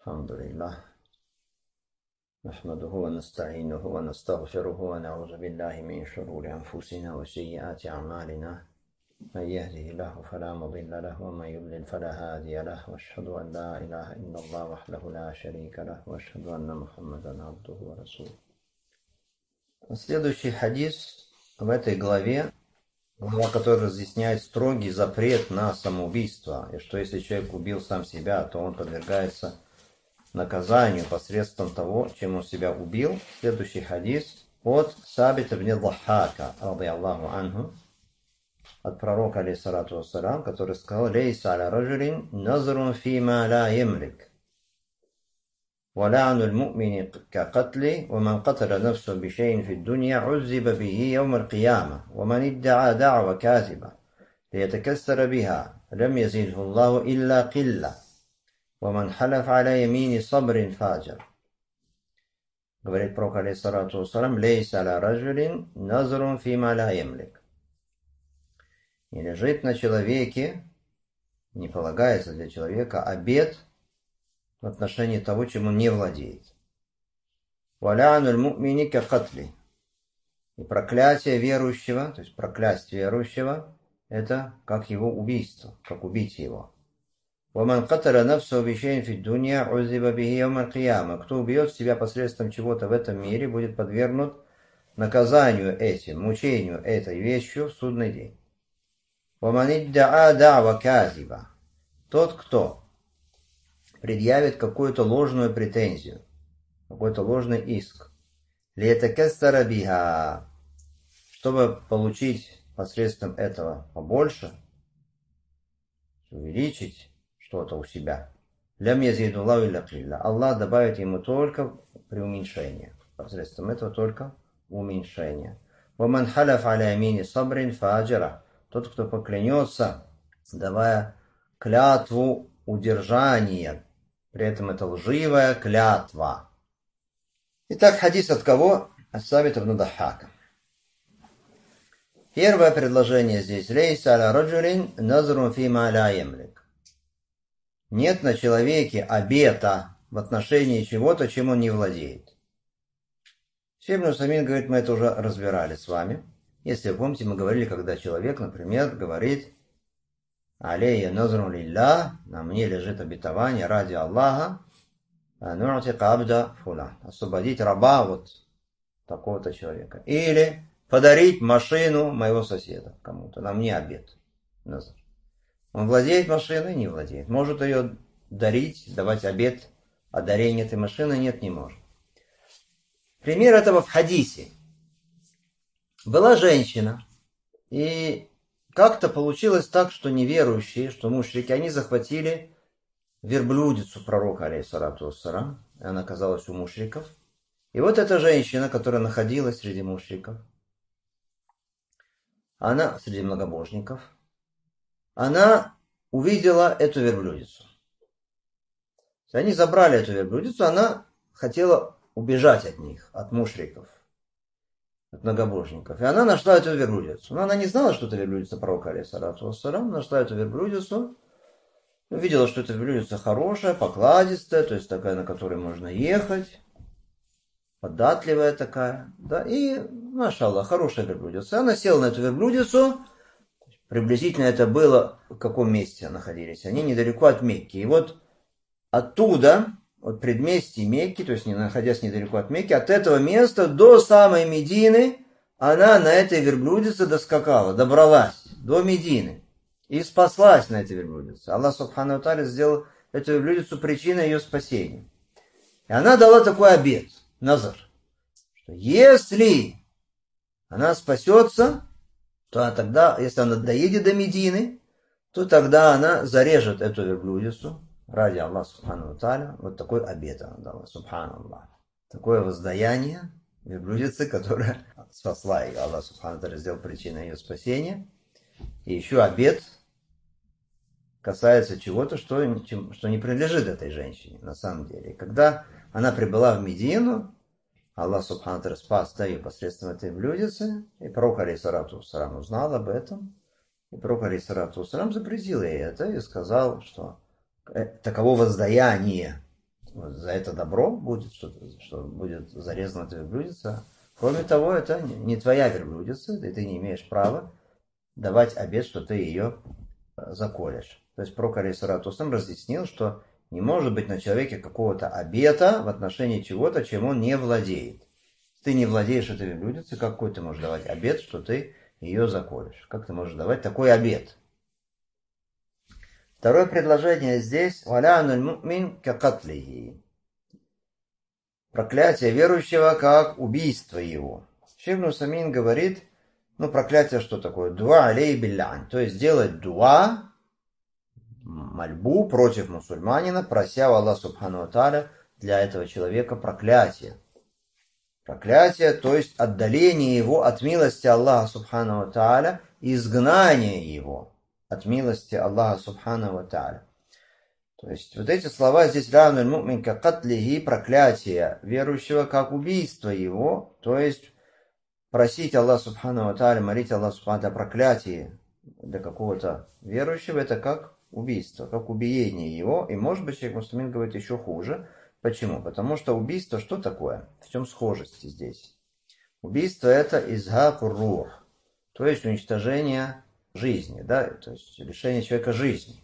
الحمد لله نحمده ونستعينه ونستغفره ونعوذ بالله من شرور أنفسنا وسيئات أعمالنا من يهده الله فلا مضل له ومن يضلل فلا هادي له وأشهد أن لا إله إلا الله وحده لا شريك له وأشهد أن محمدا عبده ورسوله. Следующий хадис в этой глава, которая разъясняет строгий запрет на самоубийство, и что если человек убил сам себя, то он подвергается наказанию посредством того, чем он себя убил. Следующий хадис от Сабита ибн Дахака, ради Аллаху анху, от пророка, алейхиссалату вассалям, который сказал: «Лейса аля раджулин назрун фима ла ямлик, ولعن المؤمن كقتله ومن قتل نفسه بشيء في الدنيا عذب به يوم القيامة ومن ادعى دعوى كاذبة ليتكسر بها لم يزده الله إلا قلة ومن حلف على يمين صبر فاجر». Говорит пророк, алейхиссалату вассалям: «Лейса аля раджулин назрун фима ла ямлик». Не лежит на человеке, не полагается для человека обет в отношении того, чем он не владеет. «Валя'нуль му'мини ка катли». И проклятие верующего, то есть проклясть верующего, это как его убийство, как убить его. «Ваман каталя нафсу бишейн фи дунья узиба бихи яумаль кияма». Кто убьет себя посредством чего-то в этом мире, будет подвергнут наказанию этим, мучению этой вещью в судный день. «Ваман идда'a да'ва казиба». Тот, кто предъявит какую-то ложную претензию, какой-то ложный иск, лиятакассара биха, чтобы получить посредством этого побольше, увеличить что-то у себя, лям язидуллаху илля килля. Аллах добавит ему только преуменьшение, посредством этого только уменьшение. Ваман халяф аля ямини сабрин фаджара. Тот, кто поклянется, давая клятву удержания, при этом это лживая клятва. Итак, хадис от кого? От Сабита ибн Дахака. Первое предложение здесь: «Лейса аля раджулин назрун фима ла ямлик». Нет на человеке обета в отношении чего-то, чем он не владеет. Ибн Усаймин говорит, мы это уже разбирали с вами. Если вы помните, мы говорили, когда человек, например, говорит: «Алейя назрун лилля», на мне лежит обетование ради Аллаха, освободить раба вот такого-то человека. Или подарить машину моего соседа кому-то. На мне обет. Он владеет машиной? Не владеет. Может ее дарить, давать обет о дарении этой машины? Нет, не может. Пример этого в хадисе. Была женщина, и как-то получилось так, что неверующие, что мушрики, они захватили верблюдицу пророка, алейхиссалату вассалям, и она оказалась у мушриков. И вот эта женщина, которая находилась среди мушриков, она, среди многобожников, она увидела эту верблюдицу. Они забрали эту верблюдицу, она хотела убежать от них, от мушриков, от многобожников. И она нашла эту верблюдицу. Но она не знала, что это верблюдица пророка, алейхиссалату вассалям, нашла эту верблюдицу, увидела, что эта верблюдица хорошая, покладистая, то есть такая, на которой можно ехать, податливая такая, да, и, машаллах, хорошая верблюдица. Она села на эту верблюдицу, приблизительно это было, в каком месте находились они, недалеко от Мекки. И вот оттуда, от предместья Мекки, то есть не находясь недалеко от Мекки, от этого места до самой Медины, она на этой верблюдице доскакала, добралась до Медины. И спаслась на этой верблюдице. Аллах субхану ва тааля сделал эту верблюдицу причиной ее спасения. И она дала такой обет, назар, что если она спасется, то тогда, если она доедет до Медины, то тогда она зарежет эту верблюдицу ради Аллаха субхану ва тааля. Вот такой обет она дала, субханаллах. Такое воздаяние верблюдицы, которая спасла ее. Аллах субхану ва тааля сделал причиной ее спасения. И еще обет касается чего-то, что не принадлежит этой женщине на самом деле. И когда она прибыла в Медину, Аллах субхану ва тааля спас ее посредством этой блюдицы, и пророк, алейхиссалату вассалям, узнал об этом, и пророк, алейхиссалату вассалям, запретил ей это и сказал, что таково воздаяние за это добро будет, что будет зарезана эта верблюдица. Кроме того, это не твоя верблюдица, и ты не имеешь права давать обет, что ты ее заколешь. То есть пророк алейхиссалату вассалям разъяснил, что не может быть на человеке какого-то обета в отношении чего-то, чем он не владеет. Ты не владеешь этой верблюдицей, какой ты можешь давать обет, что ты ее заколешь? Как ты можешь давать такой обет? Второе предложение здесь. «Валянуль му'мин какатлихи». Проклятие верующего, как убийство его. Шейх Ибн Усаймин говорит, проклятие что такое? Дуа алей биллянь. То есть делать дуа, мольбу против мусульманина, прося у Аллаха субхану ва тааля для этого человека проклятие. Проклятие, то есть отдаление его от милости Аллаха субхану ва тааля, изгнание его от милости Аллаха субхану ва тааля. То есть вот эти слова здесь равны му'мин ка катлихи, проклятие верующего, как убийство его, то есть просить Аллаха субхану ва тааля, молить Аллаха субхану ва тааля проклятие для какого-то верующего, это как убийство, как убиение его. И может быть, шейх Муслимин говорит еще хуже. Почему? Потому что убийство что такое? В чем схожесть здесь? Убийство это изхакур рух, то есть уничтожение жизни, да, то есть лишение человека жизни.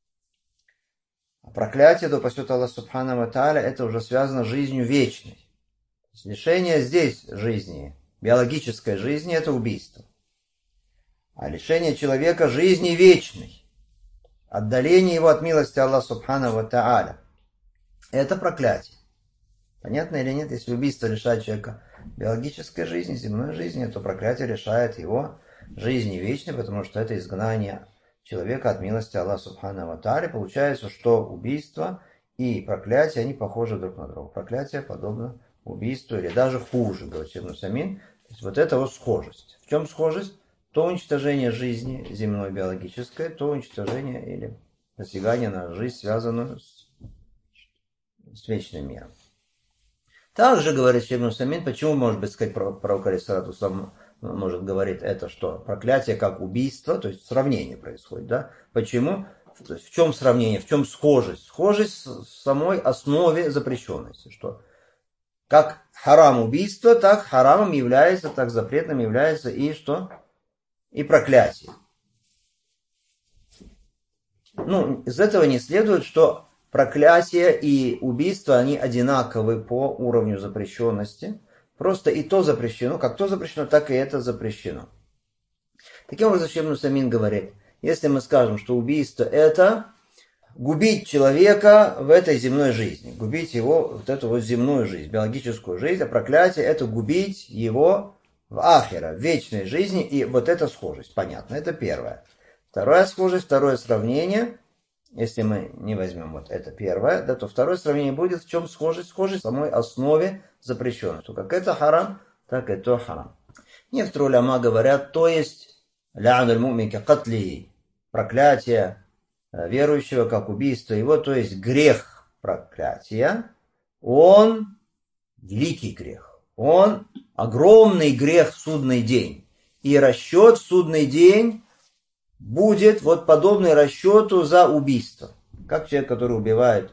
А проклятие, да упасет Аллах субхану ва тааля, это уже связано с жизнью вечной. Лишение здесь жизни, биологической жизни, это убийство. А лишение человека жизни вечной, отдаление его от милости Аллаха субхану ва тааля, это проклятие. Понятно или нет? Если убийство лишает человека биологической жизни, земной жизни, то проклятие лишает его жизни вечной, потому что это изгнание человека от милости Аллаха субхану ва тааля. Получается, что убийство и проклятие, они похожи друг на друга. Проклятие подобно убийству или даже хуже, говорит Шейх Ибн Усаймин. То есть вот это вот схожесть. В чем схожесть? То уничтожение жизни земной биологической, то уничтожение или посягание на жизнь, связанную с вечным миром. Также говорит Шейх Ибн Усаймин, почему, может быть, сказать, пророк алейхиссалату вассалам может говорить это, что проклятие как убийство, то есть сравнение происходит, да? Почему? То есть в чем сравнение, в чем схожесть? Схожесть в самой основе запрещенности, что как харам убийство, так харамом является, так запретным является и что? И проклятие. Из этого не следует, что проклятие и убийство, они одинаковы по уровню запрещенности. Просто и то запрещено, как то запрещено, так и это запрещено. Таким образом, Шейх Ибн Усаймин говорит, если мы скажем, что убийство это губить человека в этой земной жизни, губить его, вот эту вот земную жизнь, биологическую жизнь, а проклятие это губить его в ахира, в вечной жизни, и вот эта схожесть, понятно, это первое. Вторая схожесть, второе сравнение, если мы не возьмем вот это первое, да, то второе сравнение будет в чем схожесть? Схожесть в самой основе запрещенной. То как это харам, так и то харам. Некоторые уляма говорят, то есть лянуль му'мин ка катли, проклятие верующего как убийство его, то есть грех проклятия, он великий грех, он огромный грех в судный день. И расчет в судный день будет вот подобный расчету за убийство. Как человек, который убивает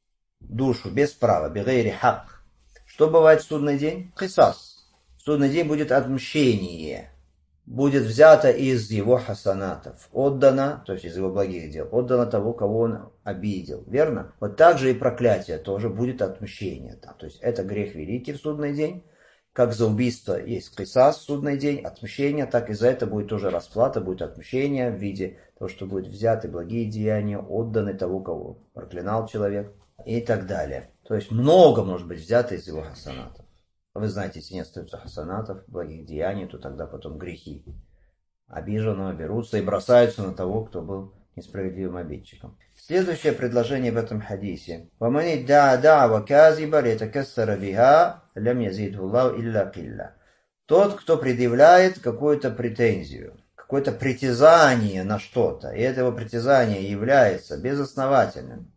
душу без права, бигайри хак. Что бывает в судный день? Кисас. В судный день будет отмщение. Будет взято из его хасанатов. Отдано, то есть из его благих дел. Отдано того, кого он обидел. Верно? Вот так же и проклятие тоже будет отмщение. То есть это грех великий в судный день. Как за убийство есть кисас в судный день, отмщение, так и за это будет тоже расплата, будет отмщение в виде того, что будет взяты благие деяния, отданы того, кого проклинал человек и так далее. То есть много может быть взято из его хасанатов. Вы знаете, если не остается хасанатов, благих деяний, то тогда потом грехи обиженного берутся и бросаются на того, кто был несправедливым обидчиком. Следующее предложение в этом хадисе. وَمَنِ ادَّعَ دَعْوَ كَاذِبًا لِيَتَكَسَّرَ بِهَا لَمْ يَزِدْهُ اللَّهُ إِلَّا قِلَّةً. Тот, кто предъявляет какую-то претензию, какое-то притязание на что-то, и это его притязание является безосновательным,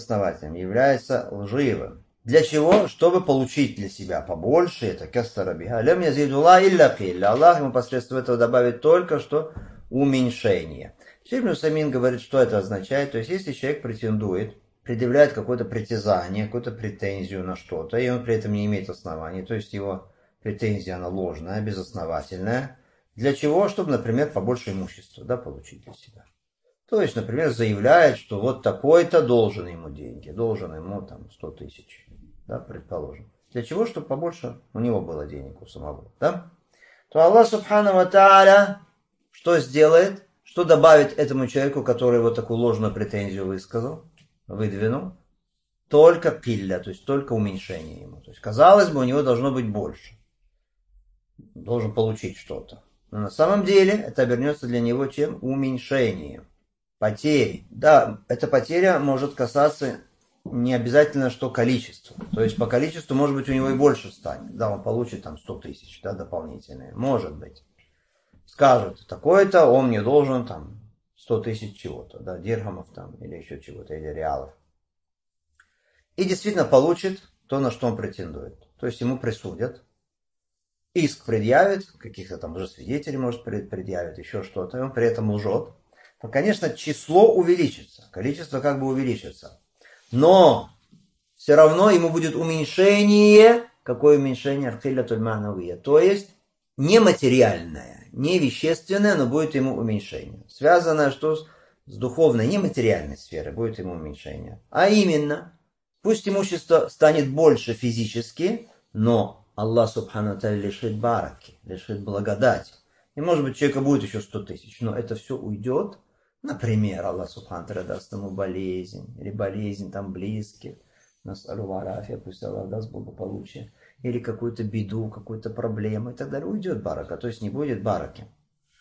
является лживым. Для чего? Чтобы получить для себя побольше, это кассара биха. Лям язидулла илля килля. Аллах ему посредством этого добавит только что уменьшение. Шейх Ибн Усаймин говорит, что это означает. То есть, если человек претендует предъявляет какое-то притязание, какую-то претензию на что-то, и он при этом не имеет оснований, то есть его претензия, она ложная, безосновательная. Для чего? Чтобы, например, побольше имущества, да, получить для себя. То есть, например, заявляет, что вот такой-то должен ему деньги, должен ему там 100 тысяч, да, предположим. Для чего? Чтобы побольше у него было денег у самого, да? То Аллах Субхану ва Тааля что сделает? Что добавит этому человеку, который вот такую ложную претензию высказал, выдвинул? Только килля, то есть только уменьшение ему. То есть, казалось бы, у него должно быть больше. Должен получить что-то. Но на самом деле это обернется для него чем? Уменьшением. Потери. Да, эта потеря может касаться не обязательно, что количество. То есть по количеству, может быть, у него и больше станет. Да, он получит там 100 тысяч, да, дополнительные. Может быть. Скажет, такой-то он мне должен там 100 тысяч чего-то, да, дирхамов там, или еще чего-то, или реалов. И действительно получит то, на что он претендует. То есть ему присудят. Иск предъявит, каких-то там уже свидетелей, может, предъявит, еще что-то, и он при этом лжет. То, конечно, число увеличится, количество как бы увеличится. Но все равно ему будет уменьшение. Какое уменьшение? Архилятуль ма'навия. То есть нематериальное, не вещественное, но будет ему уменьшение. Связанное что с духовной, нематериальной сферой будет ему уменьшение. А именно, пусть имущество станет больше физически, но Аллах Субхану ва Тааля лишит бараки, лишит благодати. И может быть у человека будет еще 100 тысяч, но это все уйдет. Например, Аллах Субхану ва Тааля даст ему болезнь, или болезнь там близких. Насалю варафия, пусть Аллах даст благополучие. Или какую-то беду, какую-то проблему и так далее. Уйдет барака, то есть не будет бараки.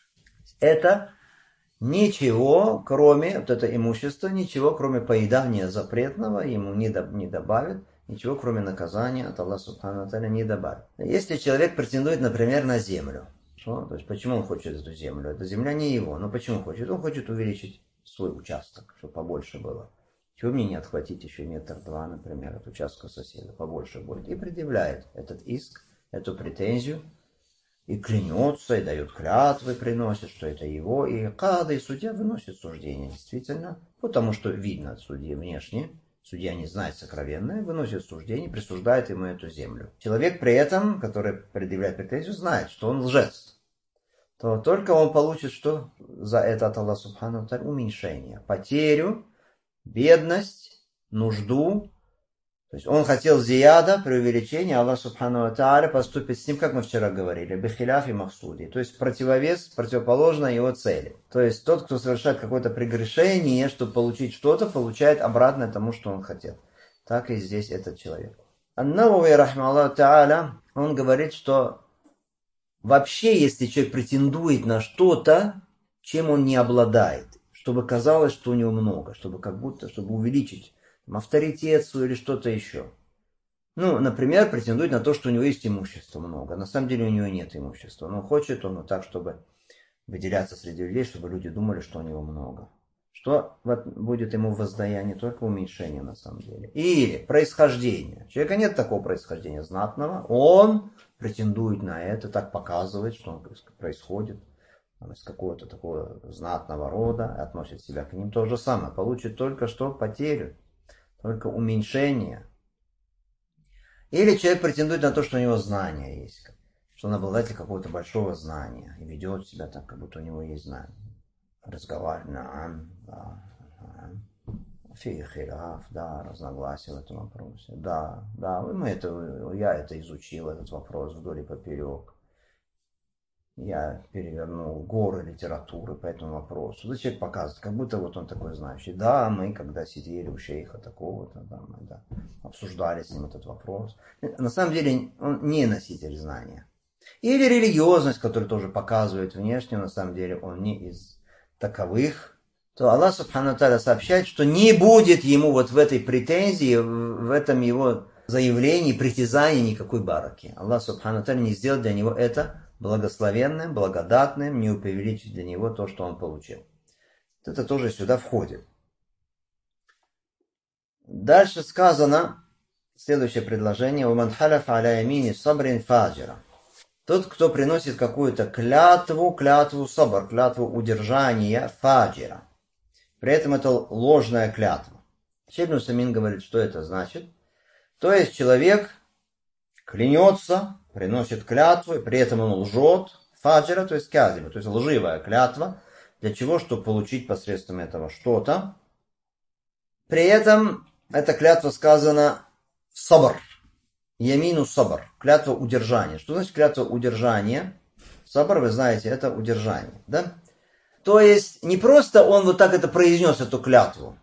Это ничего, кроме вот это имущество, ничего, кроме поедания запретного, ему не добавит. Ничего, кроме наказания от Аллаха Субхану ва Тааля не добавит. Если человек претендует, например, на землю, что? То есть почему он хочет эту землю? Эта земля не его, но почему хочет? Он хочет увеличить свой участок, чтобы побольше было. Чего мне не отхватить еще метр-два, например, от участка соседа, побольше будет. И предъявляет этот иск, эту претензию, и клянется, и дает клятвы, приносит, что это его. И кады, и судья выносит суждение, действительно, потому что видно от судьи внешне. Судья не знает сокровенное, выносит суждение, присуждает ему эту землю. Человек при этом, который предъявляет претензию, знает, что он лжец. То только он получит что? За это от Аллаха Субхану ва Тааля уменьшение, потерю, бедность, нужду. То есть он хотел зияда, преувеличение, Аллах Субхану ва Тааля поступит с ним, как мы вчера говорили, бихиляф и махсуди. То есть противовес, противоположно его цели. То есть тот, кто совершает какое-то прегрешение, чтобы получить что-то, получает обратное тому, что он хотел. Так и здесь этот человек. Ан-Навави, рахмаллаху Тааля, он говорит, что вообще, если человек претендует на что-то, чем он не обладает, чтобы казалось, что у него много, чтобы как будто, чтобы увеличить авторитет свой или что-то еще. Ну, например, претендует на то, что у него есть имущество много. На самом деле у него нет имущества. Но хочет он вот так, чтобы выделяться среди людей, чтобы люди думали, что у него много. Что будет ему воздаяние? Только уменьшение на самом деле. Или происхождение. У человека нет такого происхождения знатного. Он претендует на это, так показывает, что он происходит из какого-то такого знатного рода, относит себя к ним. То же самое. Получит только что потерю. Только уменьшение. Или человек претендует на то, что у него знания есть. Что он обладатель какого-то большого знания. И ведет себя так, как будто у него есть знания. Разговаривает. Фихираф, да, разногласия в этом вопросе. Да, я это изучил, этот вопрос вдоль и поперек. Я перевернул горы литературы по этому вопросу. Да, человек показывает, как будто вот он такой знающий. Да, мы когда сидели у шейха такого-то, да, мы обсуждали с ним этот вопрос. На самом деле он не носитель знания. Или религиозность, которую тоже показывает внешне, на самом деле он не из таковых. То Аллах Субхану ва Тааля сообщает, что не будет ему вот в этой претензии, в этом его заявлении, притязании никакой бараки. Аллах Субхану ва Тааля не сделает для него это благословенным, благодатным, не увеличить для него то, что он получил. Это тоже сюда входит. Дальше сказано, следующее предложение. «Уман халяф аля ямини сабрин фаджира». Тот, кто приносит какую-то клятву сабр, клятву удержания фаджира. При этом это ложная клятва. Шейх ибн Усаймин говорит, что это значит. То есть человек клянется, приносит клятву, и при этом он лжет, фаджира, то есть казиба, то есть лживая клятва. Для чего? Чтобы получить посредством этого что-то. При этом эта клятва сказана сабр. Ямину сабр. Клятва удержания. Что значит клятва удержания? Сабр, вы знаете, это удержание. Да? То есть не просто он вот так это произнес, эту клятву.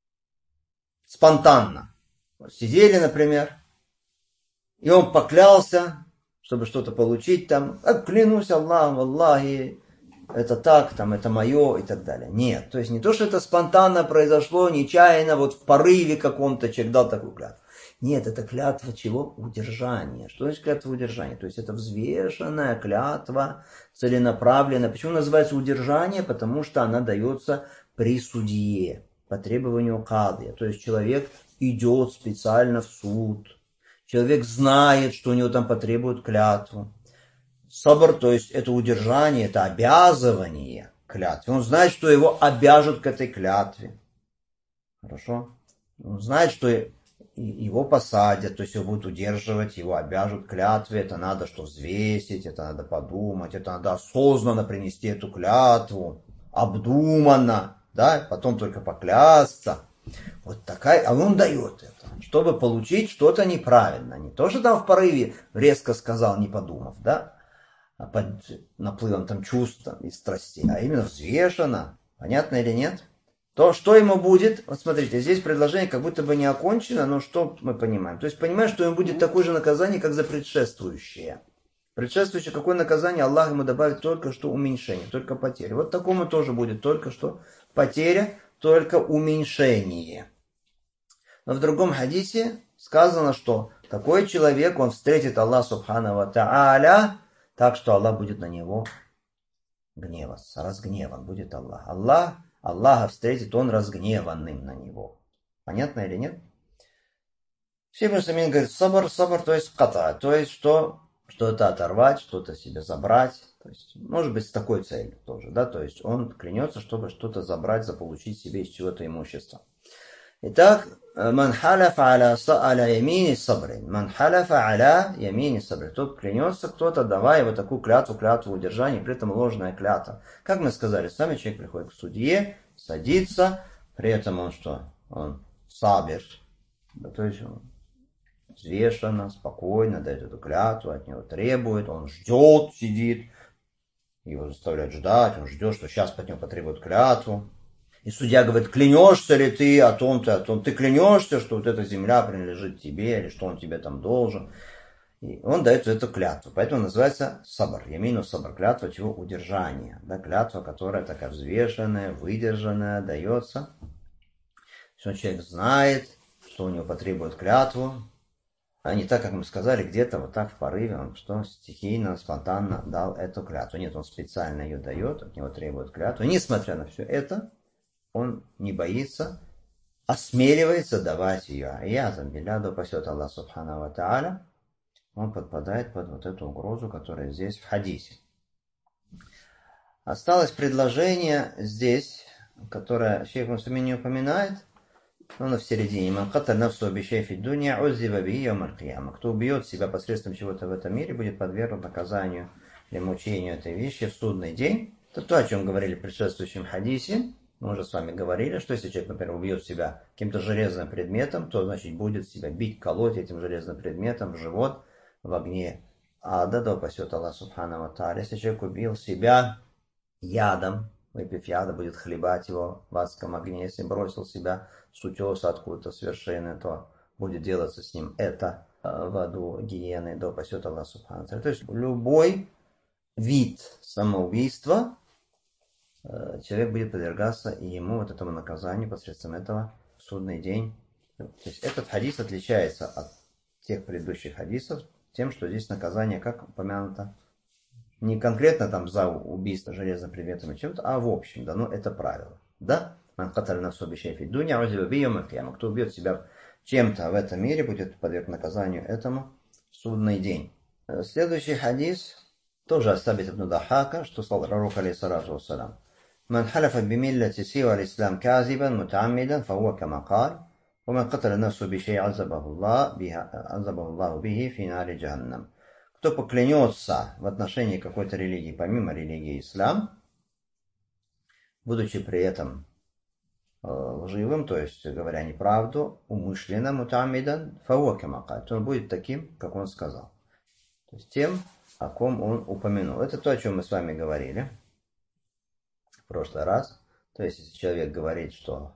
Спонтанно. Сидели, например, и он поклялся, чтобы что-то получить там. Клянусь Аллахом, Аллахи, это так, там, это мое и так далее. Нет, то есть не то, что это спонтанно произошло, нечаянно, вот в порыве каком-то человек дал такую клятву. Нет, это клятва чего? Удержания. Что значит клятва удержания? То есть это взвешенная клятва, целенаправленная. Почему называется удержание? Потому что она дается при судье, по требованию кады. То есть человек идет специально в суд. Человек знает, что у него там потребуют клятву. Сабр, то есть это удержание, это обязывание клятве. Он знает, что его обяжут к этой клятве. Хорошо? Он знает, что его посадят, то есть его будут удерживать, его обяжут к клятве. Это надо что взвесить, это надо подумать, это надо осознанно принести эту клятву, обдуманно, да, потом только поклясться. Вот такая, а он дает это, чтобы получить что-то неправильно. Не то, что там в порыве резко сказал, не подумав, да, под наплывом там чувств и страстей, а именно взвешенно. Понятно или нет? То, что ему будет, вот смотрите, здесь предложение как будто бы не окончено, но что мы понимаем? То есть понимаем, что ему будет такое же наказание, как за предшествующее. Предшествующее какое наказание? Аллах ему добавит только что уменьшение, только потеря. Вот такому тоже будет только что потеря, только уменьшение. Но в другом хадисе сказано, что такой человек, он встретит Аллах Субхану ва Тааля, так что Аллах будет на него гневаться, разгневан будет Аллах. Аллаха встретит он разгневанным на него. Понятно или нет? Шейх ибн Усаймин говорит, сабр, то есть ката, то есть что-то оторвать, что-то себе забрать. То есть, может быть, с такой целью тоже, да, то есть он клянется, чтобы что-то забрать, заполучить себе из чего-то имущество. Итак, ман халяфа аля ямини сабрин. Ман халяфа аля ямини сабрин. Тот клянется, кто-то, давая вот такую клятву удержания, при этом ложная клятва. Как мы сказали, сами человек приходит к судье, садится, при этом он что? Он сабир. То есть он взвешенно, спокойно дает эту клятву, от него требует, он ждет, сидит, его заставляют ждать, он ждет, что сейчас от него потребуют клятву. И судья говорит, клянешься ли ты о том-то, о том, ты клянешься, что вот эта земля принадлежит тебе, или что он тебе там должен. И он дает эту клятву. Поэтому называется сабр. Ямину сабр. Клятва чего? Удержание. Да, клятва, которая такая взвешенная, выдержанная, дается. Все, человек знает, что у него потребует клятву. А не так, как мы сказали, где-то вот так в порыве, он что стихийно, спонтанно дал эту клятву. Нет, он специально ее дает, от него требует клятву. И несмотря на все это, он не боится, осмеливается давать ее. А я замбиляду пасет Аллах Субхану ва Тааля, он подпадает под вот эту угрозу, которая здесь в хадисе. Осталось предложение здесь, которое шейх Муслим не упоминает, но оно в середине. Ман каталь нафсу бишей фи дунья уззива биhi йаум аль-кияма. Кто убьет себя посредством чего-то в этом мире, будет подвергнут наказанию или мучению этой вещи в судный день. Это то, о чем говорили в предшествующем хадисе. Мы уже с вами говорили, что если человек, например, убьет себя каким-то железным предметом, то, значит, будет себя бить, колоть этим железным предметом в живот, в огне ада, да упасет Аллах Субхану ва Тааля. Если человек убил себя ядом, выпив яда, будет хлебать его в адском огне. Если бросил себя с утеса откуда-то с вершины, то будет делаться с ним это в аду гиены, да упасет Аллах Субхану ва Тааля. То есть любой вид самоубийства, человек будет подвергаться и ему вот этому наказанию посредством этого в судный день. То есть этот хадис отличается от тех предыдущих хадисов тем, что здесь наказание, как упомянуто, не конкретно там за убийство железным предметом и чем-то, а в общем, да, ну это правило. Да? Кто убьет себя чем-то в этом мире, будет подверг наказанию этому в судный день. Следующий хадис тоже оставит ибн Дахака, что сказал пророк алейхиссалату вассалям. من حلف بملة سوى الإسلام كاذبا متعمدا فهو كما قال ومن قتل نفسه بشيء عذبه الله به في نار جهنم. Кто поклянется в отношении какой-то религии, помимо религии ислам, будучи при этом лживым, то есть говоря неправду, умышленно, мутамидан, фауа кама каль, то он будет таким, как он сказал. То есть тем, о ком он упомянул. Это то, о чем мы с вами говорили в прошлый раз. То есть, если человек говорит, что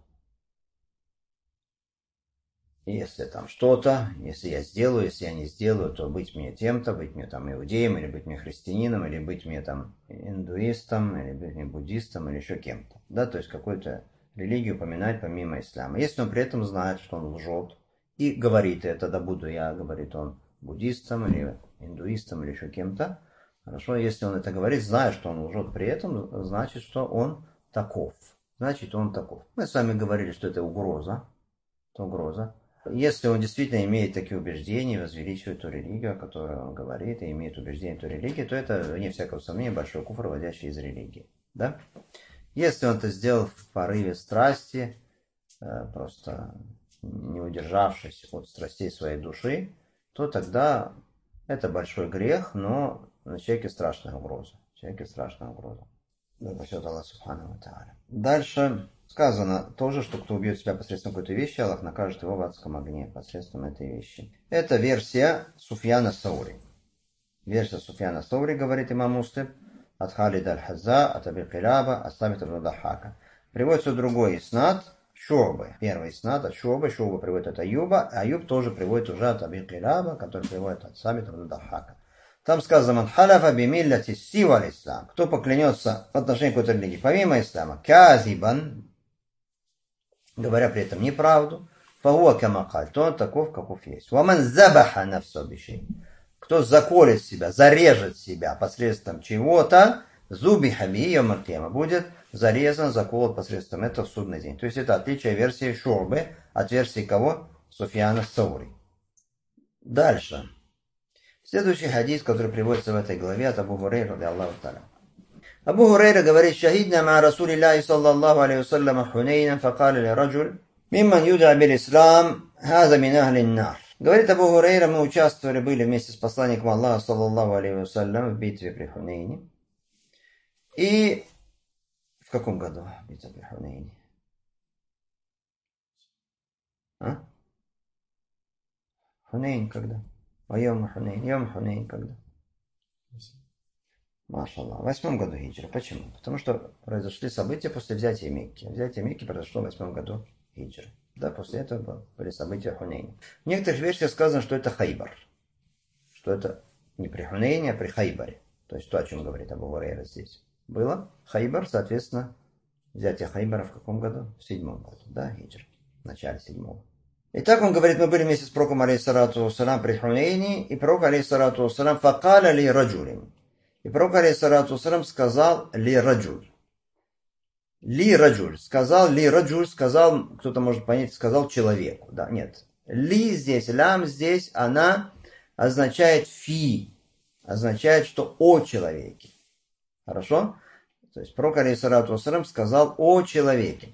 если там что-то, если я сделаю, если я не сделаю, то быть мне тем-то, быть мне там иудеем, или быть мне христианином, или быть мне там индуистом, или быть мне буддистом, или еще кем-то. Да, то есть какую-то религию упоминать помимо ислама. Если он при этом знает, что он лжет, и говорит это, да буду я, говорит он, буддистом, или индуистом, или еще кем-то, хорошо, если он это говорит, зная, что он лжет при этом, значит, что он таков. Значит, он таков. Мы с вами говорили, что это угроза. Это угроза. Если он действительно имеет такие убеждения, возвеличивает ту религию, о которой он говорит, и имеет убеждение в ту религию, то это, вне всякого сомнения, большой куфр, выводящий из религии. Да? Если он это сделал в порыве страсти, просто не удержавшись от страстей своей души, то тогда это большой грех, но на человеке страшная угроза. Да спасет Аллах Субхану ва Тааля. Дальше сказано тоже, что кто убьет себя посредством какой-то вещи, Аллах накажет его в адском огне посредством этой вещи. Это версия Суфьяна Саури. Версия Суфьяна Саури, говорит имам Муслим, от Халида аль-Хазза, от Аби Килаба, от Самита ибн Дахака. Приводится другой иснад, Шу'бы. Первый иснад от Шу'бы. Шу'ба приводит от Аюба. Аюб тоже приводит уже от Аби Килаба, который приводит от Самита ибн Дахака. Там сказано, «Ман халяфа бимилляти сива аль-ислам». Кто поклянется в отношении какой-то религии, помимо ислама, казибан, говоря при этом неправду, фагуа камакаль, то он таков, каков есть. Ваман забаха нафсо бишей. Кто заколет себя, зарежет себя посредством чего-то, зубиха би йом аль-кияма, будет зарезан, заколот посредством этого в судный день. То есть это отличие версии Шу'бы от версии кого? Суфьяна Саури. Дальше. Следующий хадис, который приводится в этой главе от Абу Хурейра, ради Аллаху та'аля. Абу Хурейра говорит, «Шахидна ма Расулиллахи саллаллаху алейхи вассалям хунейна, факали ли раджуль, мимман юд'a бил-ислам, хаза мин ахлин нар». Говорит Абу Хурейра, мы участвовали, были вместе с посланником Аллаха, саллаллаху алейхи вассалям, в битве при Хунейне. И в каком году битва при Хунейне? Хунейн когда? Йом Хунейн когда? Машаллах. В 8 году хиджры. Почему? Потому что произошли события после взятия Мекки. Взятие Мекки произошло в 8 году хиджры. Да, после этого были события Хунейна. В некоторых версиях сказано, что это Хайбар. Что это не при Хунейне, а при Хайбаре. То есть то, о чем говорит Абу Хурейра здесь. Было Хайбар, соответственно, взятие Хайбара в каком году? В 7 году. Да, хиджры. В начале 7-го. Итак, он говорит, мы были вместе с пророком, алейхиссалату вассалям, при Хунейне, и пророк, алейхиссалату вассалям, факаля ли раджулин. И пророк, алейхиссалату вассалям, сказал ли раджуль. Ли раджуль. Сказал ли раджуль, сказал, кто-то может понять, сказал человеку. Да, нет. Ли здесь, лям здесь, она означает фи. Означает, что о человеке. Хорошо? То есть пророк, алейхиссалату вассалям, сказал о человеке.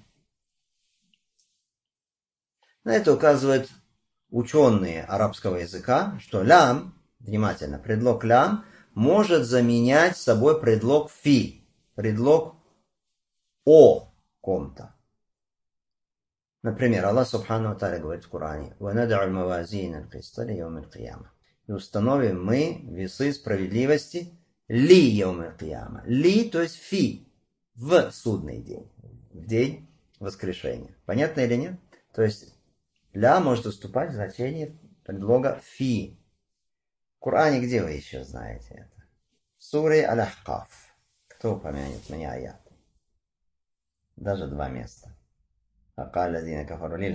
На это указывают ученые арабского языка, что лям, внимательно, предлог лям может заменять собой предлог фи, предлог о ком-то. Например, Аллах Субхану ва Тааля говорит в Коране, «Ванад'у мавазин аль-киста ли йом аль-кияма». И установим мы весы справедливости ли йом аль-кияма. Ли, то есть фи, в судный день, в день воскрешения. Понятно или нет? То есть ля может выступать в значении предлога фи. В Коране где вы еще знаете это? В суре Аль-Ахкаф. Кто упомянет мне аят? Даже 2 места. Сказали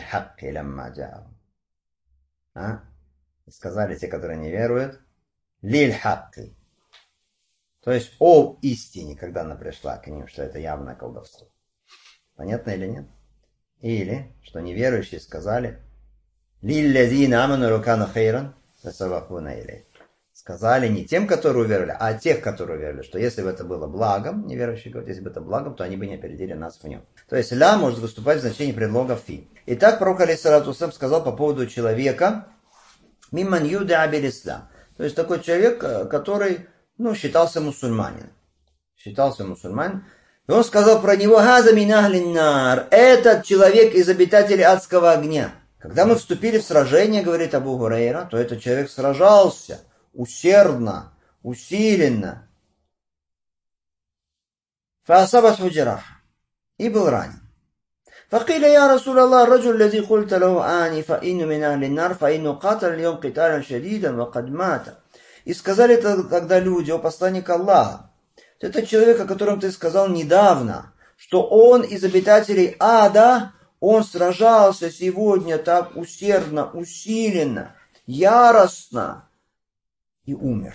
те, которые не веруют, лиль хакки. То есть о истине, когда она пришла к ним, что это явное колдовство. Понятно или нет? Или, что неверующие сказали, Сказали не тем, которые уверовали, а тех, которые уверовали, что если бы это было благом, неверующие говорят, если бы это благом, то они бы не опередили нас в нем. То есть ля может выступать в значении предлога фи. Итак, пророк алейхиссалату вассалям сказал по поводу человека мимман юда абиль ислам. То есть такой человек, который считался мусульманином. Считался мусульманином. И он сказал про него «Газа мин ахлин нар». Этот человек из обитателей адского огня. Когда мы вступили в сражение, говорит Абу Гурейра, то этот человек сражался усердно, усиленно. فأصابته جراحة. И был ранен. فقيل يا رسول الله الرجل الذي قلت له آنفا إنه من أهل النار فإنه قاتل اليوم قتالا شديدا وقد مات. И сказали тогда люди, о посланник Аллаха, это человек, о котором ты сказал недавно, что он из обитателей ада, он сражался сегодня так усердно, усиленно, яростно и умер.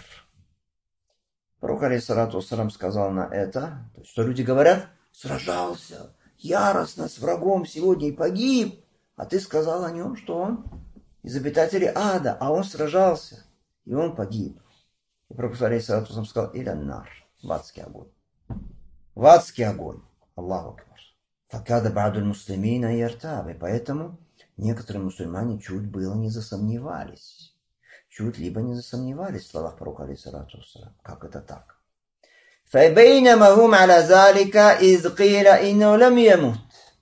Пророк алейхиссалату вассалям сказал на это, что люди говорят, сражался яростно с врагом сегодня и погиб, а ты сказал о нем, что он из обитателей ада, а он сражался, и он погиб. И пророк алейхиссалату вассалям сказал, иляннар, в адский огонь. В адский огонь. Аллаху акбар. Факада ба'дуль муслимина яртаб. И поэтому некоторые мусульмане чуть было не засомневались. Чуть-либо не засомневались в словах пророка алейхиссалату вассалям. Как это так? فبينما هم على ذلك إذ قيل إنه لم يمت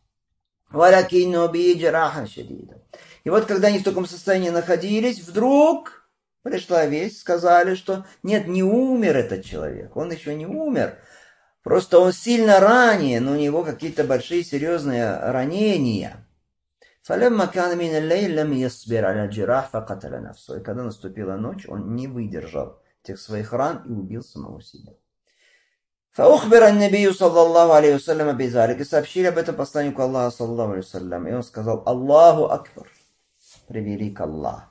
ولكنه به جراحة شديدة. И вот когда они в таком состоянии находились, вдруг пришла весть, сказали, что нет, не умер этот человек, он еще не умер. Просто он сильно ранен, у него какие-то большие серьезные ранения. فلما كان من الليل لم يصبر على الجراح فقتل نفسه. И когда наступила ночь, он не выдержал тех своих ран и убил самого себя. فأخبر النبي صلى الله عليه وسلم بذلك. И сообщили об этом посланнику Аллаха саллаллаху алейхи вассалям. И он сказал: Аллаху акбар. Превелик Аллах.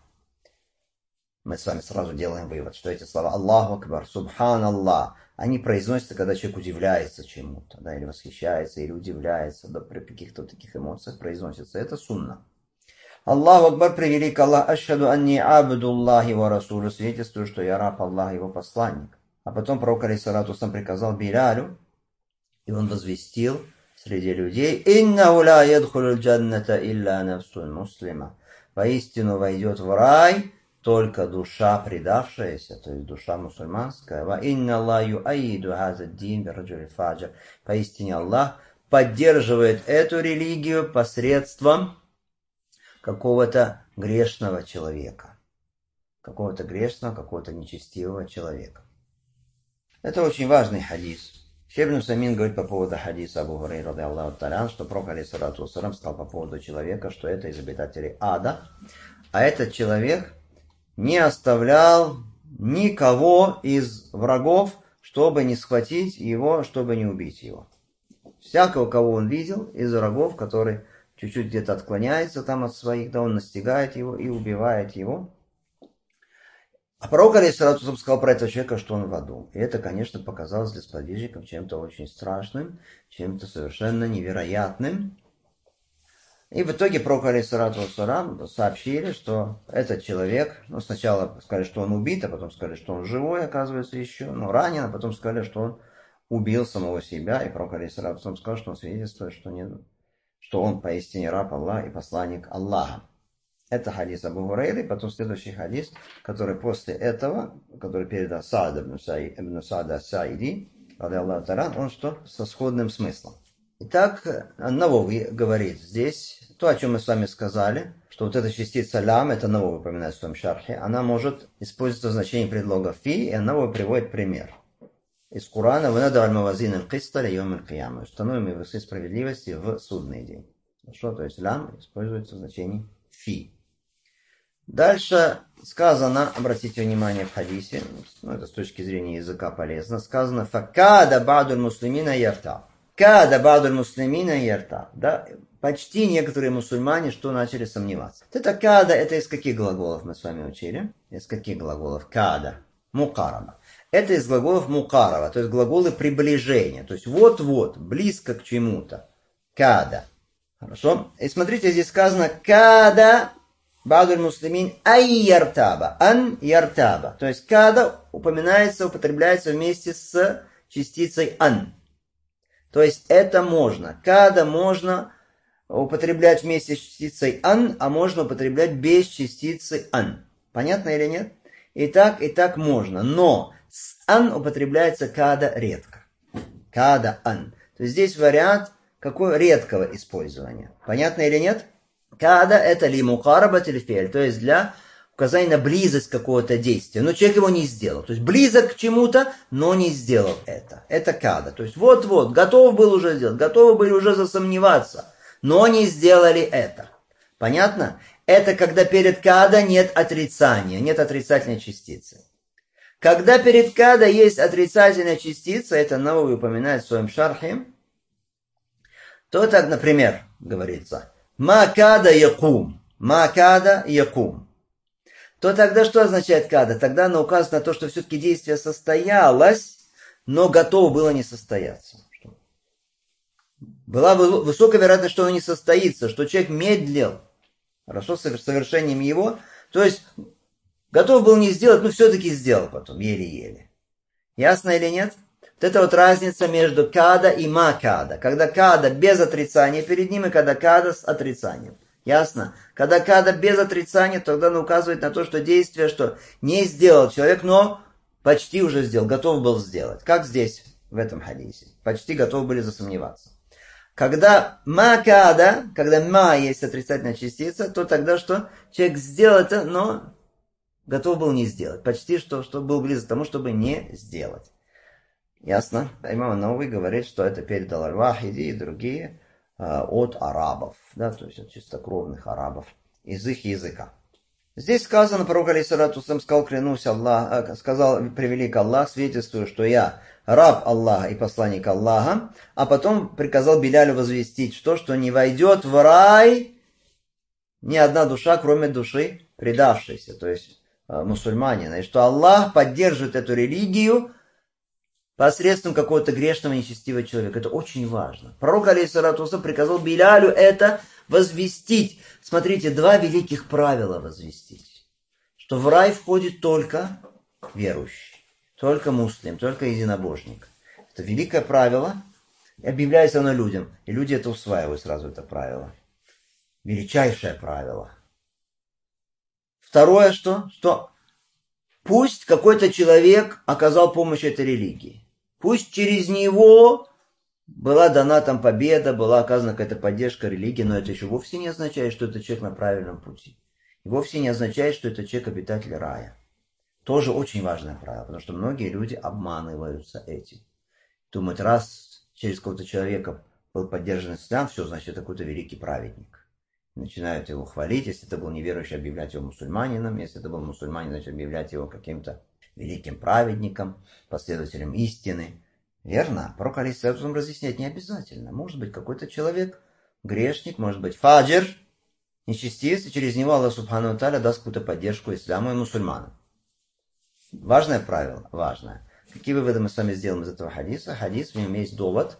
Мы с вами сразу делаем вывод, что эти слова Аллаху акбар, Субхан Аллах, они произносятся, когда человек удивляется чему-то, да, или восхищается, или удивляется, да, при каких-то таких эмоциях произносится. Это сунна. Аллаху акбар, превелик Аллах, ашхаду анни абдуллахи ва расулю, свидетельствую, что я раб Аллаха, его посланник. А потом пророк алейхиссалату вассалям приказал Билялю, и он возвестил среди людей: «Иннаху ла ядхулу джанната илля нафсун муслима». Воистину войдет в рай только душа предавшаяся, то есть душа мусульманская. «Ва инна Аллаху юаиду хаза дин бираджули фаджр». Поистине Аллах поддерживает эту религию посредством какого-то грешного человека. Какого-то грешного, какого-то нечестивого человека. Это очень важный хадис. Шейх ибн Усаймин говорит по поводу хадиса Абу Гурейры, ради Аллаху та'аля, что пророк алейхиссалату вассалям сказал по поводу человека, что это из обитателей ада, а этот человек не оставлял никого из врагов, чтобы не схватить его, чтобы не убить его. Всякого, кого он видел из врагов, который чуть-чуть где-то отклоняется там от своих, да, он настигает его и убивает его. А пророк алейхиссалату вассалям сказал про этого человека, что он в аду. И это, конечно, показалось для сподвижников чем-то очень страшным, чем-то совершенно невероятным. И в итоге пророк алейхиссалату вассалям сообщили, что этот человек, сначала сказали, что он убит, а потом сказали, что он живой, оказывается, еще, ранен, а потом сказали, что он убил самого себя. И пророк алейхиссалату вассалям сказал, что он свидетельствует, что он поистине раб Аллаха и посланник Аллаха. Это хадис Абу Гурейры, потом следующий хадис, который после этого, который передал Саад ибн Саад ас-Саиди, ради Аллаху та'аля, он что? Со сходным смыслом. Итак, Навави говорит здесь, то, о чем мы с вами сказали, что вот эта частица лям, это Навави упоминает в своем шархе, она может использоваться в значении предлога фи, и Навави приводит пример. Из Корана: «Ванаду аль-мавазин аль-киста ли-йом аль-кияма». Установим весы справедливости в судный день. Хорошо, то есть лям используется в значении фи. Дальше сказано, обратите внимание в хадисе, это с точки зрения языка полезно, сказано «Факада ба'дуль муслимина ярта». «Када ба'дуль муслимина ярта». Да, почти некоторые мусульмане что начали сомневаться. Это «када», это из каких глаголов мы с вами учили? Из каких глаголов? «Када». «Мукараба». Это из глаголов «мукарава», то есть глаголы приближения, то есть вот-вот, близко к чему-то. «Када». Хорошо? И смотрите, здесь сказано «када». ба'дуль муслимин ай яртаба. Ан яртаба. То есть када употребляется вместе с частицей ан. То есть это можно. Када можно употреблять вместе с частицей ан, а можно употреблять без частицы ан. Понятно или нет? И так можно. Но с ан употребляется када редко. Када ан. То есть здесь вариант какого редкого использования. Понятно или нет? Када это ли мукарабат или фель, то есть для указания на близость какого-то действия. Но человек его не сделал. То есть близок к чему-то, но не сделал это. Это када. То есть вот-вот, готов был уже сделать, готовы были уже засомневаться, но не сделали это. Понятно? Это когда перед када нет отрицания, нет отрицательной частицы. Когда перед када есть отрицательная частица, это Навави упоминает в своем шархе, то так, например, говорится, ма када якум, ма када якум. То тогда что означает када? Тогда оно указывает на то, что все-таки действие состоялось, но готово было не состояться. Была высокая вероятность, что оно не состоится, что человек медлил, хорошо, с совершением его, то есть готов был не сделать, но все-таки сделал потом, еле-еле. Ясно или нет? Вот это вот разница между када и ма када. Когда када без отрицания перед ним, и когда када с отрицанием. Ясно? Когда када без отрицания, тогда оно указывает на то, что действие, что не сделал человек, но почти уже сделал, готов был сделать. Как здесь, в этом хадисе. Почти готовы были засомневаться. Когда ма када, когда ма есть отрицательная частица, то тогда что? Человек сделал это, но готов был не сделать. Почти что был близок к тому, чтобы не сделать. Ясно? Имам Навави говорит, что это передал Аль-Вахиди и другие от арабов. Да, то есть от чистокровных арабов из их языка. Здесь сказано, пророк алейхиссалату сказал, клянусь Аллах, сказал, превелик Аллах, свидетельствую, что я раб Аллаха и посланник Аллаха, а потом приказал Билялю возвестить, что не войдет в рай ни одна душа, кроме души предавшейся, то есть мусульманина, и что Аллах поддерживает эту религию посредством какого-то грешного, нечестивого человека. Это очень важно. Пророк алейхиссалату приказал Билялю это возвестить. Смотрите, два великих правила возвестить. Что в рай входит только верующий, только муслим, только единобожник. Это великое правило, и объявляется оно людям. И люди это усваивают сразу, это правило. Величайшее правило. Второе что? Что пусть какой-то человек оказал помощь этой религии. Пусть через него была дана там победа, была оказана какая-то поддержка религии, но это еще вовсе не означает, что этот человек на правильном пути. И вовсе не означает, что этот человек обитатель рая. Тоже очень важное правило, потому что многие люди обманываются этим. Думают, раз через какого-то человека был поддержан ислам, все, значит, это какой-то великий праведник. Начинают его хвалить, если это был неверующий, объявлять его мусульманином, если это был мусульманин, значит, объявлять его каким-то великим праведником, последователем истины. Верно? Пророк алейхиссалям разъясняет, не обязательно. Может быть какой-то человек, грешник, может быть фаджир, нечестивец, и через него Аллах субхану тааля даст какую-то поддержку исламу и мусульманам. Важное правило, важное. Какие выводы мы с вами сделаем из этого хадиса? Хадис, в нем есть довод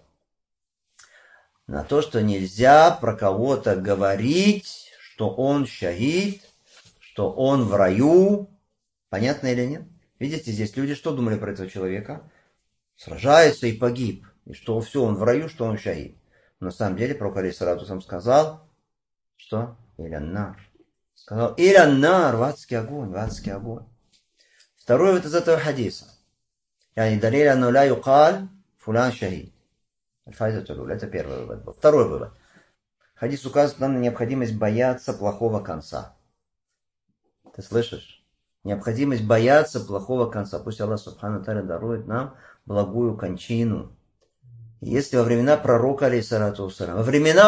на то, что нельзя про кого-то говорить, что он шахид, что он в раю. Понятно или нет? Видите, здесь люди что думали про этого человека? Сражается и погиб. И что все, он в раю, что он шахид. Но на самом деле пророк алейхиссалату сам сказал, что иляннар. Сказал иляннар, в адский огонь, в адский огонь. Второй вывод из этого хадиса. Yani далиль анну ла юкаль фулян шахид. Это первый вывод был. Второй вывод. Хадис указывает нам на необходимость бояться плохого конца. Ты слышишь? Необходимость бояться плохого конца. Пусть Аллах субхану тааля дарует нам благую кончину. Если во времена пророка, алейхиссалату вассалям,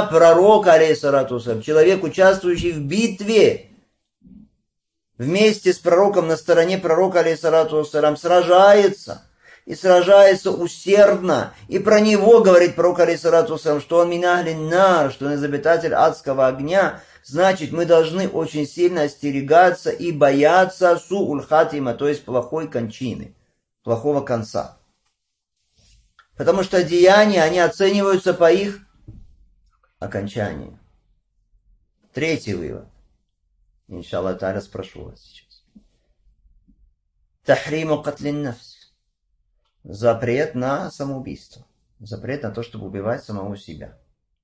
человек, участвующий в битве, вместе с пророком на стороне пророка, алейхиссалату вассалям, сражается, и сражается усердно, и про него говорит пророк, алейхиссалату вассалям, что он мин ахли нар, что он изобретатель адского огня, значит, мы должны очень сильно остерегаться и бояться су'уль хатима, то есть плохой кончины, плохого конца. Потому что деяния, они оцениваются по их окончанию. Третий вывод. Иншаллах та'аля спрошу вас сейчас. Тахриму катлин нафс. Запрет на самоубийство. Запрет на то, чтобы убивать самого себя.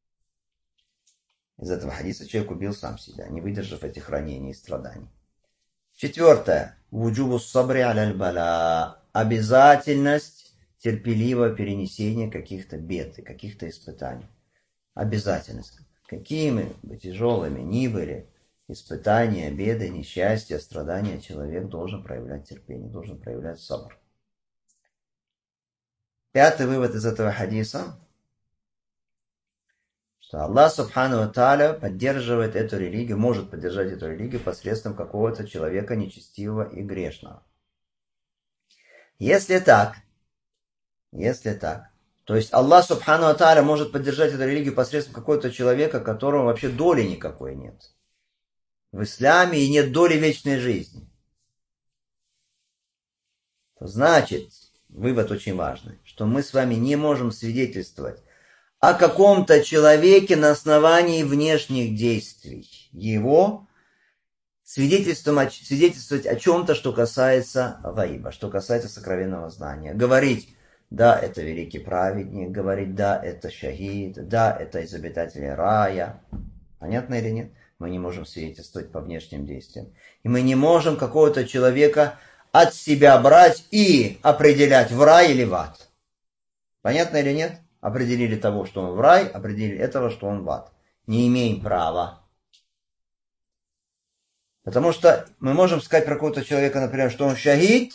Из этого хадиса человек убил сам себя, не выдержав этих ранений и страданий. 4. Вуджубу сабри аляль бала. Обязательность терпеливого перенесения каких-то бед и каких-то испытаний. Обязательность. Какими бы тяжелыми ни были испытания, беды, несчастья, страдания, человек должен проявлять терпение, должен проявлять сабр. 5. вывод из этого хадиса, что Аллах Субхану ва Тааля поддерживает эту религию, может поддержать эту религию посредством какого-то человека нечестивого и грешного. Если так, то есть Аллах Субхану ва Тааля может поддержать эту религию посредством какого-то человека, которого вообще доли никакой нет в исламе и нет доли вечной жизни, то значит, вывод очень важный, что мы с вами не можем свидетельствовать о каком-то человеке на основании внешних действий его, свидетельствовать о чем-то, что касается гаиба, что касается сокровенного знания. Говорить, да, это великий праведник, говорить, да, это шахид, да, это из обитателей рая. Понятно или нет? Мы не можем свидетельствовать по внешним действиям. И мы не можем какого-то человека от себя брать и определять, в рай или в ад. Понятно или нет? Определили того, что он в рай, определили этого, что он в ад. Не имеем права. Потому что мы можем сказать про какого-то человека, например, что он шахид,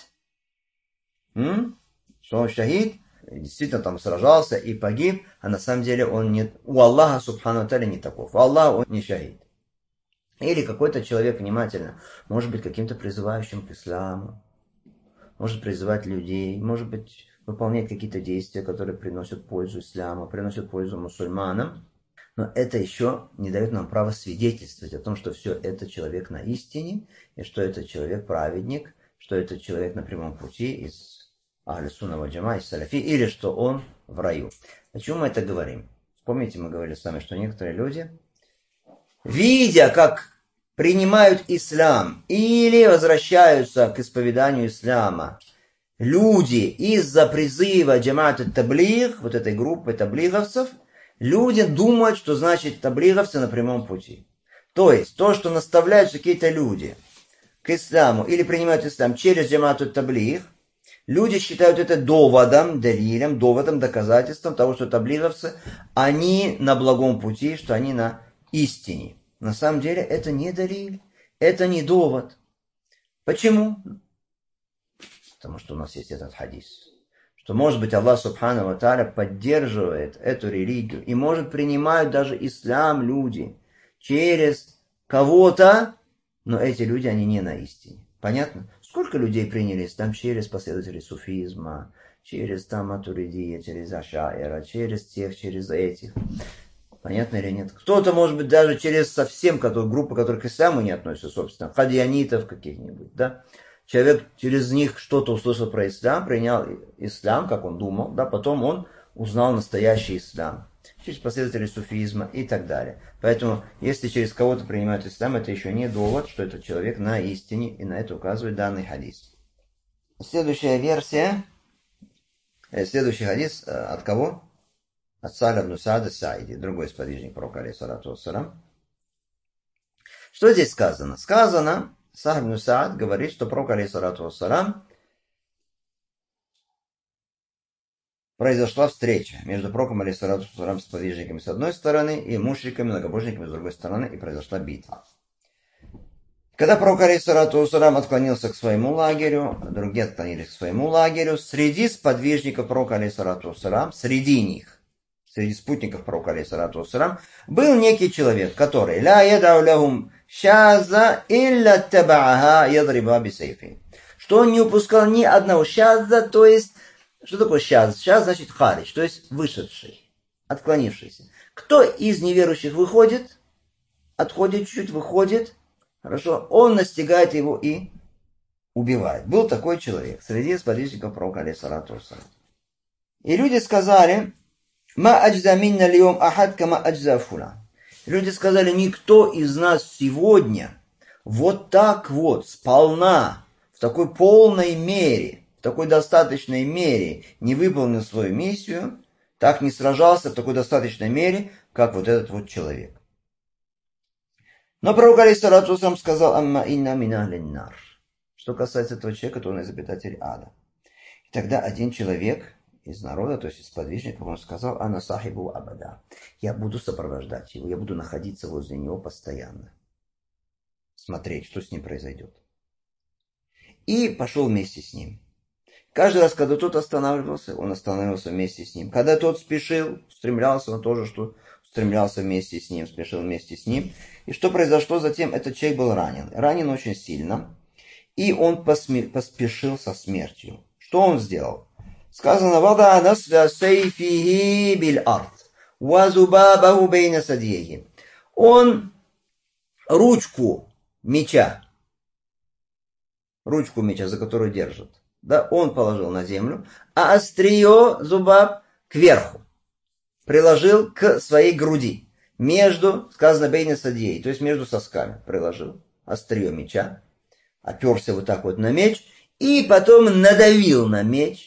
действительно там сражался и погиб, а на самом деле он не, у Аллаха Субхану ва Тааля не таков. У Аллаха он не шахид. Или какой-то человек внимательно, может быть, каким-то призывающим к исламу, может призывать людей, может быть, выполнять какие-то действия, которые приносят пользу исламу, приносят пользу мусульманам. Но это еще не дает нам права свидетельствовать о том, что все это человек на истине, и что это человек праведник, что это человек на прямом пути из Ахлю Сунна валь Джамаа, из салафи, или что он в раю. О чем мы это говорим? Помните, мы говорили с вами, что некоторые люди, видя, как принимают ислам или возвращаются к исповеданию ислама, люди из-за призыва джамаат ат-таблигh, вот этой группы таблиговцев, люди думают, что значит таблиговцы на прямом пути. То есть, то, что наставляют какие-то люди к исламу или принимают ислам через джамаат ат-таблигh, люди считают это доводом, далилем, доводом, доказательством того, что таблиговцы, они на благом пути, что они на истине. На самом деле это не далиль, это не довод. Почему? Потому что у нас есть этот хадис. Что, может быть, Аллах Субхану ва Тааля поддерживает эту религию. И, может, принимают даже ислам люди через кого-то, но эти люди, они не на истине. Понятно? Сколько людей приняли ислам через последователей суфизма, через там Матуридия, через Ашаира, через тех, через этих. Понятно или нет? Кто-то, может быть, даже через совсем группы, которые к исламу не относятся, собственно, кадьянитов каких-нибудь, да? Человек через них что-то услышал про ислам, принял ислам, как он думал, да, потом он узнал настоящий ислам, через последователей суфизма и так далее. Поэтому, если через кого-то принимают ислам, это еще не довод, что этот человек на истине, и на это указывает данный хадис. Следующая версия, следующий хадис от кого? От Сахля ибн Саада Саиди, другой сподвижник пророка, алейхиссалату вассалям. Что здесь сказано? Сказано, Сахль ибн Саад говорит, что пророк, алейхиссалату вассалям, произошла встреча между пророком, алейхиссалату вассалям, с сподвижниками с одной стороны и мушриками, многобожниками с другой стороны, и произошла битва. Когда пророк, алейхиссалату вассалям, отклонился к своему лагерю, другие отклонились к своему лагерю, среди сподвижников пророка, алейхиссалату вассалям, среди спутников пророка, алейхиссалату вассалям, был некий человек, который ля ядау лахум шаза илля табааха ядриба бисейфи. Что он не упускал ни одного шаза, то есть, что такое шаз? Шаз значит харидж, то есть вышедший, отклонившийся. Кто из неверующих выходит, отходит чуть-чуть, выходит, хорошо, он настигает его и убивает. Был такой человек среди сподвижников пророка, алейхиссалату вассалям. И люди сказали, ма аджза минна льем ахад кама аджза фула. Люди сказали, никто из нас сегодня вот так вот, сполна, в такой полной мере, в такой достаточной мере не выполнил свою миссию, так не сражался в такой достаточной мере, как вот этот вот человек. Но пророк алейхиссалату вассалам сказал: «Амма инна мин ахлин нар». Что касается этого человека, то он из обитателей ада. И тогда один человек из народа, то есть из подвижников, он сказал: «Ана сахибу абада». Я буду сопровождать его, я буду находиться возле него постоянно. Смотреть, что с ним произойдет. И пошел вместе с ним. Каждый раз, когда тот останавливался, он останавливался вместе с ним. Когда тот спешил, устремлялся, он тоже устремлялся вместе с ним, спешил вместе с ним. И что произошло затем? Этот человек был ранен. Ранен очень сильно. И он поспешил со смертью. Что он сделал? Сказано: «Вада насля сейфихи биль ард, вазубабаху бейна садьехи». Он ручку меча, за которую держит, да, он положил на землю, а острие зубаб кверху приложил к своей груди. Между, сказано, бейна садьехи, то есть между сосками приложил острие меча, оперся вот так вот на меч, и потом надавил на меч.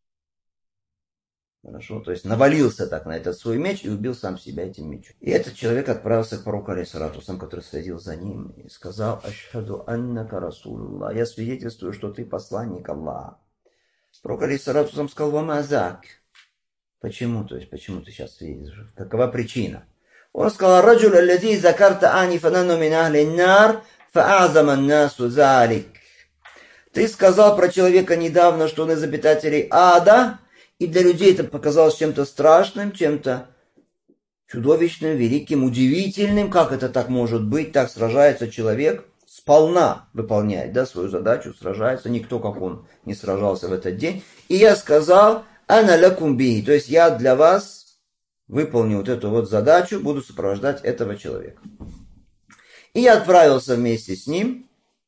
Хорошо, то есть навалился так на этот свой меч и убил сам себя этим мечом. И этот человек отправился к пророку алейхиссалату вассалам, который следил за ним, и сказал: «Ашхаду аннака расулуллах». Я свидетельствую, что ты посланник Аллаха. Пророк алейхиссалату вассалам сказал: «Вамазак». Почему? То есть, почему ты сейчас свидетельствуешь? Какова причина? Он сказал: «Раджуль аллади закарта ани фанану мин ахли нар, фа'азама насу залик». Ты сказал про человека недавно, что он из обитателей ада, и для людей это показалось чем-то страшным, чем-то чудовищным, великим, удивительным. Как это так может быть? Так сражается человек, сполна выполняет, да, свою задачу, сражается. Никто, как он, не сражался в этот день. И я сказал: «Ана лакум бихи», то есть я для вас выполню вот эту вот задачу, буду сопровождать этого человека. И я отправился вместе с ним,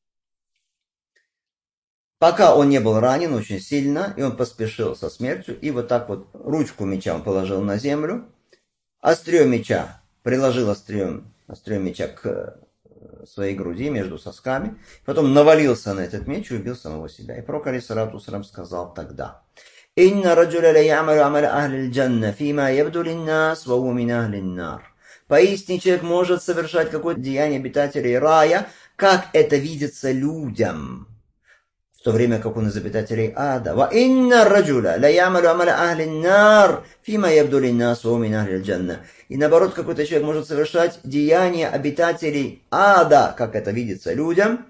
пока он не был ранен очень сильно, и он поспешил со смертью, и вот так вот ручку меча он положил на землю, острие меча, приложил острие меча к своей груди между сосками, потом навалился на этот меч и убил самого себя. И пророк алейхиссалату вассалам сказал тогда: «Инна раджуля ла я'малу амаля ахлил джанна, фима ябду линнас, ва хуа мин ахлин нар». Поистине человек может совершать какое-то деяние обитателей рая, как это видится людям, в то время как он из обитателей ада. «Ва инна раджуля ла я'малу амаля ахлин нар, фима ябду линнас, ва хуа мин ахлил джанна». И наоборот, какой-то человек может совершать деяния обитателей ада, как это видится людям,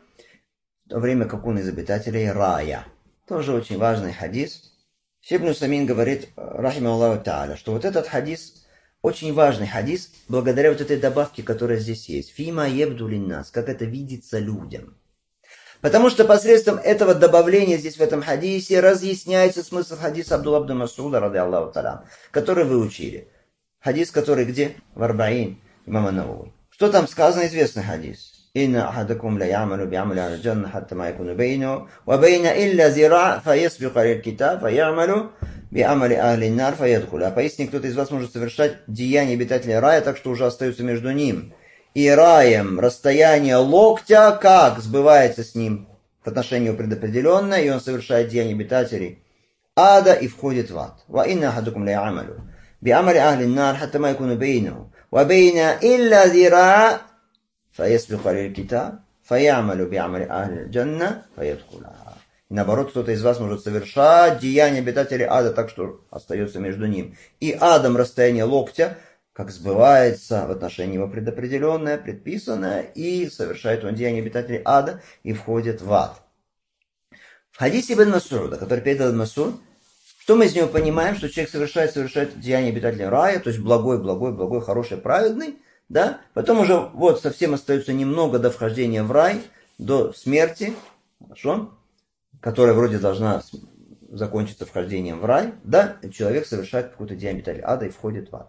в то время как он из обитателей рая. Тоже очень важный хадис. Ибн Усаймин говорит, рахимахуллаху тааля, что вот этот хадис очень важный хадис, благодаря вот этой добавке, которая здесь есть. «Фима ябду линнас», как это видится людям. Потому что посредством этого добавления здесь в этом хадисе разъясняется смысл хадиса Абдулла ибн Мас'уда, ради Аллаху та'аля, который вы учили. Хадис, который где? В Арбаин имама Навави. Что там сказано? Известный хадис. «Инна ахадакум ла я'малу би'амали ахли джанна, хатта ма якуну бейну, ва бейна илля зира, фаясбику алил китаб, фаямалу би'амали ахли нар, фаядхуля». Поистине, кто-то из вас может совершать деяния обитателя рая, так что уже остается между ним и раем расстояние локтя, как сбывается с ним в отношении предопределенное, и он совершает деяния обитателей ада и входит в ад. «Ва инна ахадакум ла я'малу би'амали ахли нар, хатта ма якуну бейну, ва бейна илля зира, фаясбику алил китаб, фаямалу би'амали ахли джанна, фаядхуля». И наоборот, кто-то из вас может совершать деяния обитателей ада, так что остается между ним и адом расстояние локтя, как сбывается в отношении его предопределенное, предписанное, и совершает он деяния обитателей ада и входит в ад. В хадисе Ибн Мас'уда, который передал Ибн Мас'уд, что мы из него понимаем? Что человек совершает деяния обитателей рая, то есть благой, хороший, праведный, да? Потом уже вот совсем остается немного до вхождения в рай, до смерти, хорошо? Которая вроде должна закончиться вхождением в рай, да? И человек совершает какое-то деяние обитателей ада и входит в ад.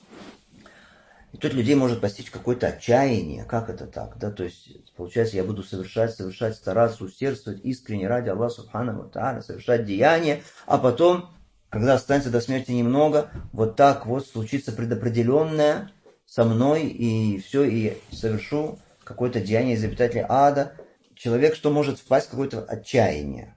И тут людей может постичь какое-то отчаяние. Как это так? Да? То есть, получается, я буду совершать, стараться, усердствовать искренне ради Аллаха Субханаху ва Тааля, совершать деяния, а потом, когда останется до смерти немного, вот так вот случится предопределенное со мной, и все, и совершу какое-то деяние из обитателей ада, человек, что может впасть в какое-то отчаяние.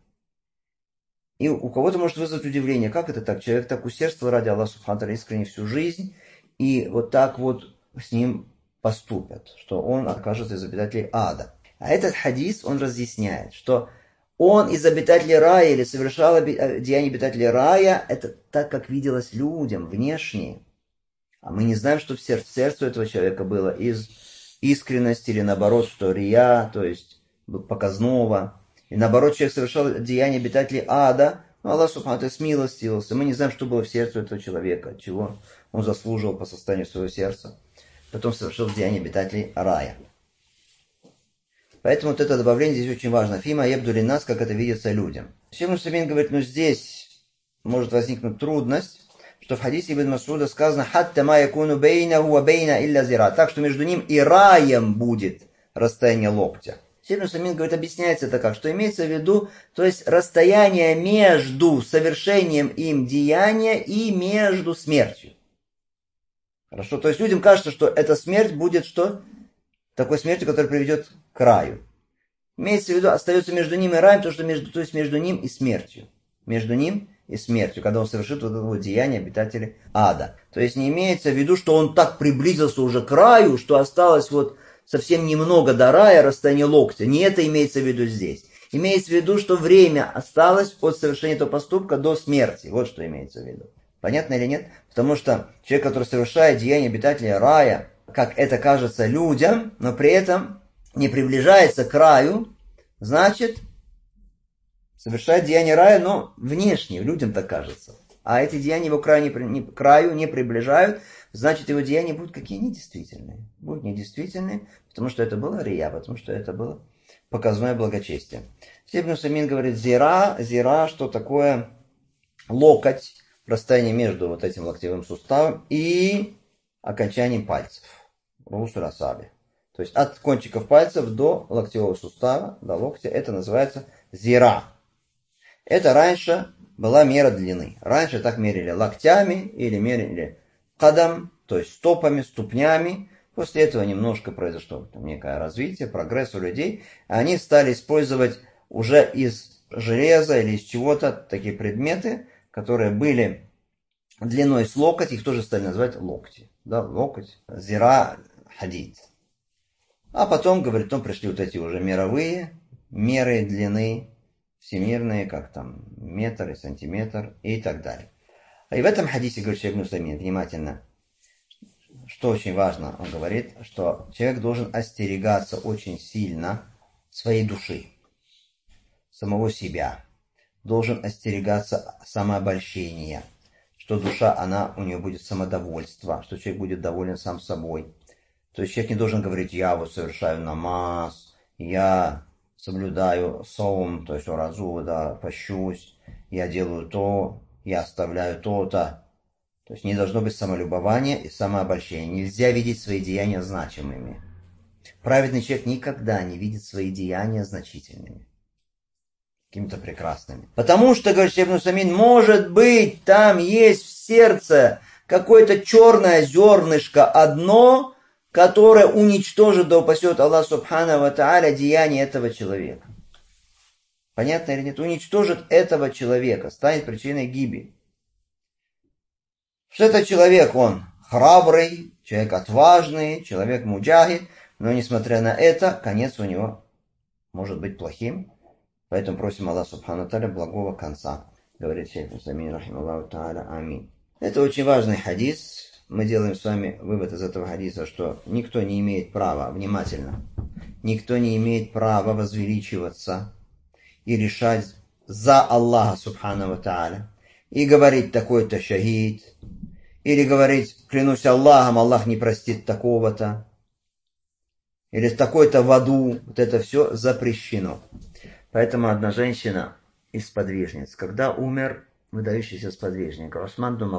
И у кого-то может вызвать удивление, как это так? Человек так усердствовал ради Аллаха Субхану ва Тааля искренне всю жизнь, и вот так вот с ним поступят, что он окажется из обитателей ада. А этот хадис, он разъясняет, что он из обитателей рая или совершал деяния обитателей рая, это так, как виделось людям, внешне. А мы не знаем, что в сердце этого человека было из искренности или наоборот, что рия, то есть показного. И наоборот, человек совершал деяния обитателей ада, но Аллах Субхану ва Тааля смилостивился. Мы не знаем, что было в сердце этого человека, от чего он заслуживал по состоянию своего сердца. Потом совершил деяния обитателей рая. Поэтому вот это добавление здесь очень важно. Фима ебдули нас, как это видится людям. Шейх Мусамин говорит, здесь может возникнуть трудность, что в хадисе Ибн Масуда сказано «Хатта ма якуну бейнаху ва бейна илля зира». Так что между ним и раем будет расстояние локтя. Шейх Мусамин говорит, объясняется это как, что имеется в виду, то есть расстояние между совершением им деяния и между смертью. Хорошо, то есть людям кажется, что эта смерть будет что? Такой смертью, которая приведет к раю. Имеется в виду, остается между ним и раем, то есть между ним и смертью. Между ним и смертью, когда он совершит вот это вот деяние обитателей ада. То есть не имеется в виду, что он так приблизился уже к раю, что осталось вот совсем немного до рая, расстояние локтя. Не это имеется в виду здесь. Имеется в виду, что время осталось от совершения этого поступка до смерти. Вот что имеется в виду. Понятно или нет? Потому что человек, который совершает деяние обитателя рая, как это кажется людям, но при этом не приближается к раю, значит, совершает деяние рая, но внешне, людям так кажется. А эти деяния его к раю не приближают, значит, его деяния будут какие недействительные. Будут недействительные, потому что это было рия, потому что это было показное благочестие. Ибн Усаймин говорит, зира, что такое локоть, расстояние между вот этим локтевым суставом и окончанием пальцев. Русу расаби. То есть от кончиков пальцев до локтевого сустава, до локтя, это называется зира. Это раньше была мера длины. Раньше так мерили локтями или мерили кадам, то есть стопами, ступнями. После этого немножко произошло некое развитие, прогресс у людей. Они стали использовать уже из железа или из чего-то такие предметы, которые были длиной с локоть, их тоже стали называть локти. Да, локоть, зира, хадид. А потом, говорит, пришли вот эти уже мировые меры длины, всемирные, как там метр и сантиметр и так далее. И в этом хадисе, говорит шейх Ибн Усаймин, внимательно, что очень важно, он говорит, что человек должен остерегаться очень сильно своей души, самого себя, должен остерегаться самообольщения, что душа, у нее будет самодовольство, что человек будет доволен сам собой. То есть человек не должен говорить, я вот совершаю намаз, я соблюдаю саум, то есть уразу, да, пощусь, я делаю то, я оставляю то-то. То есть не должно быть самолюбования и самообольщения. Нельзя видеть свои деяния значимыми. Праведный человек никогда не видит свои деяния значительными, какими-то прекрасными. Потому что, говорит Ибн Усаймин, может быть, там есть в сердце какое-то черное зернышко одно, которое уничтожит, да упасет Аллах Субхану ва Тааля деяния этого человека. Понятно или нет? Уничтожит этого человека, станет причиной гибели. Что этот человек, он храбрый, человек отважный, человек муджахид, но несмотря на это, конец у него может быть плохим. Поэтому просим Аллаха Субхану ва Тааля благого конца. Говорит шейх Усаймин, рахималлаху тааля, амин. Это очень важный хадис. Мы делаем с вами вывод из этого хадиса, что никто не имеет права, внимательно, никто не имеет права возвеличиваться и решать за Аллаха Субхану ва Тааля. И говорить такой-то шахид, или говорить, клянусь Аллахом, Аллах не простит такого-то, или такой-то в аду. Вот это все запрещено. Поэтому одна женщина из сподвижниц, когда умер выдающийся сподвижник Усман бн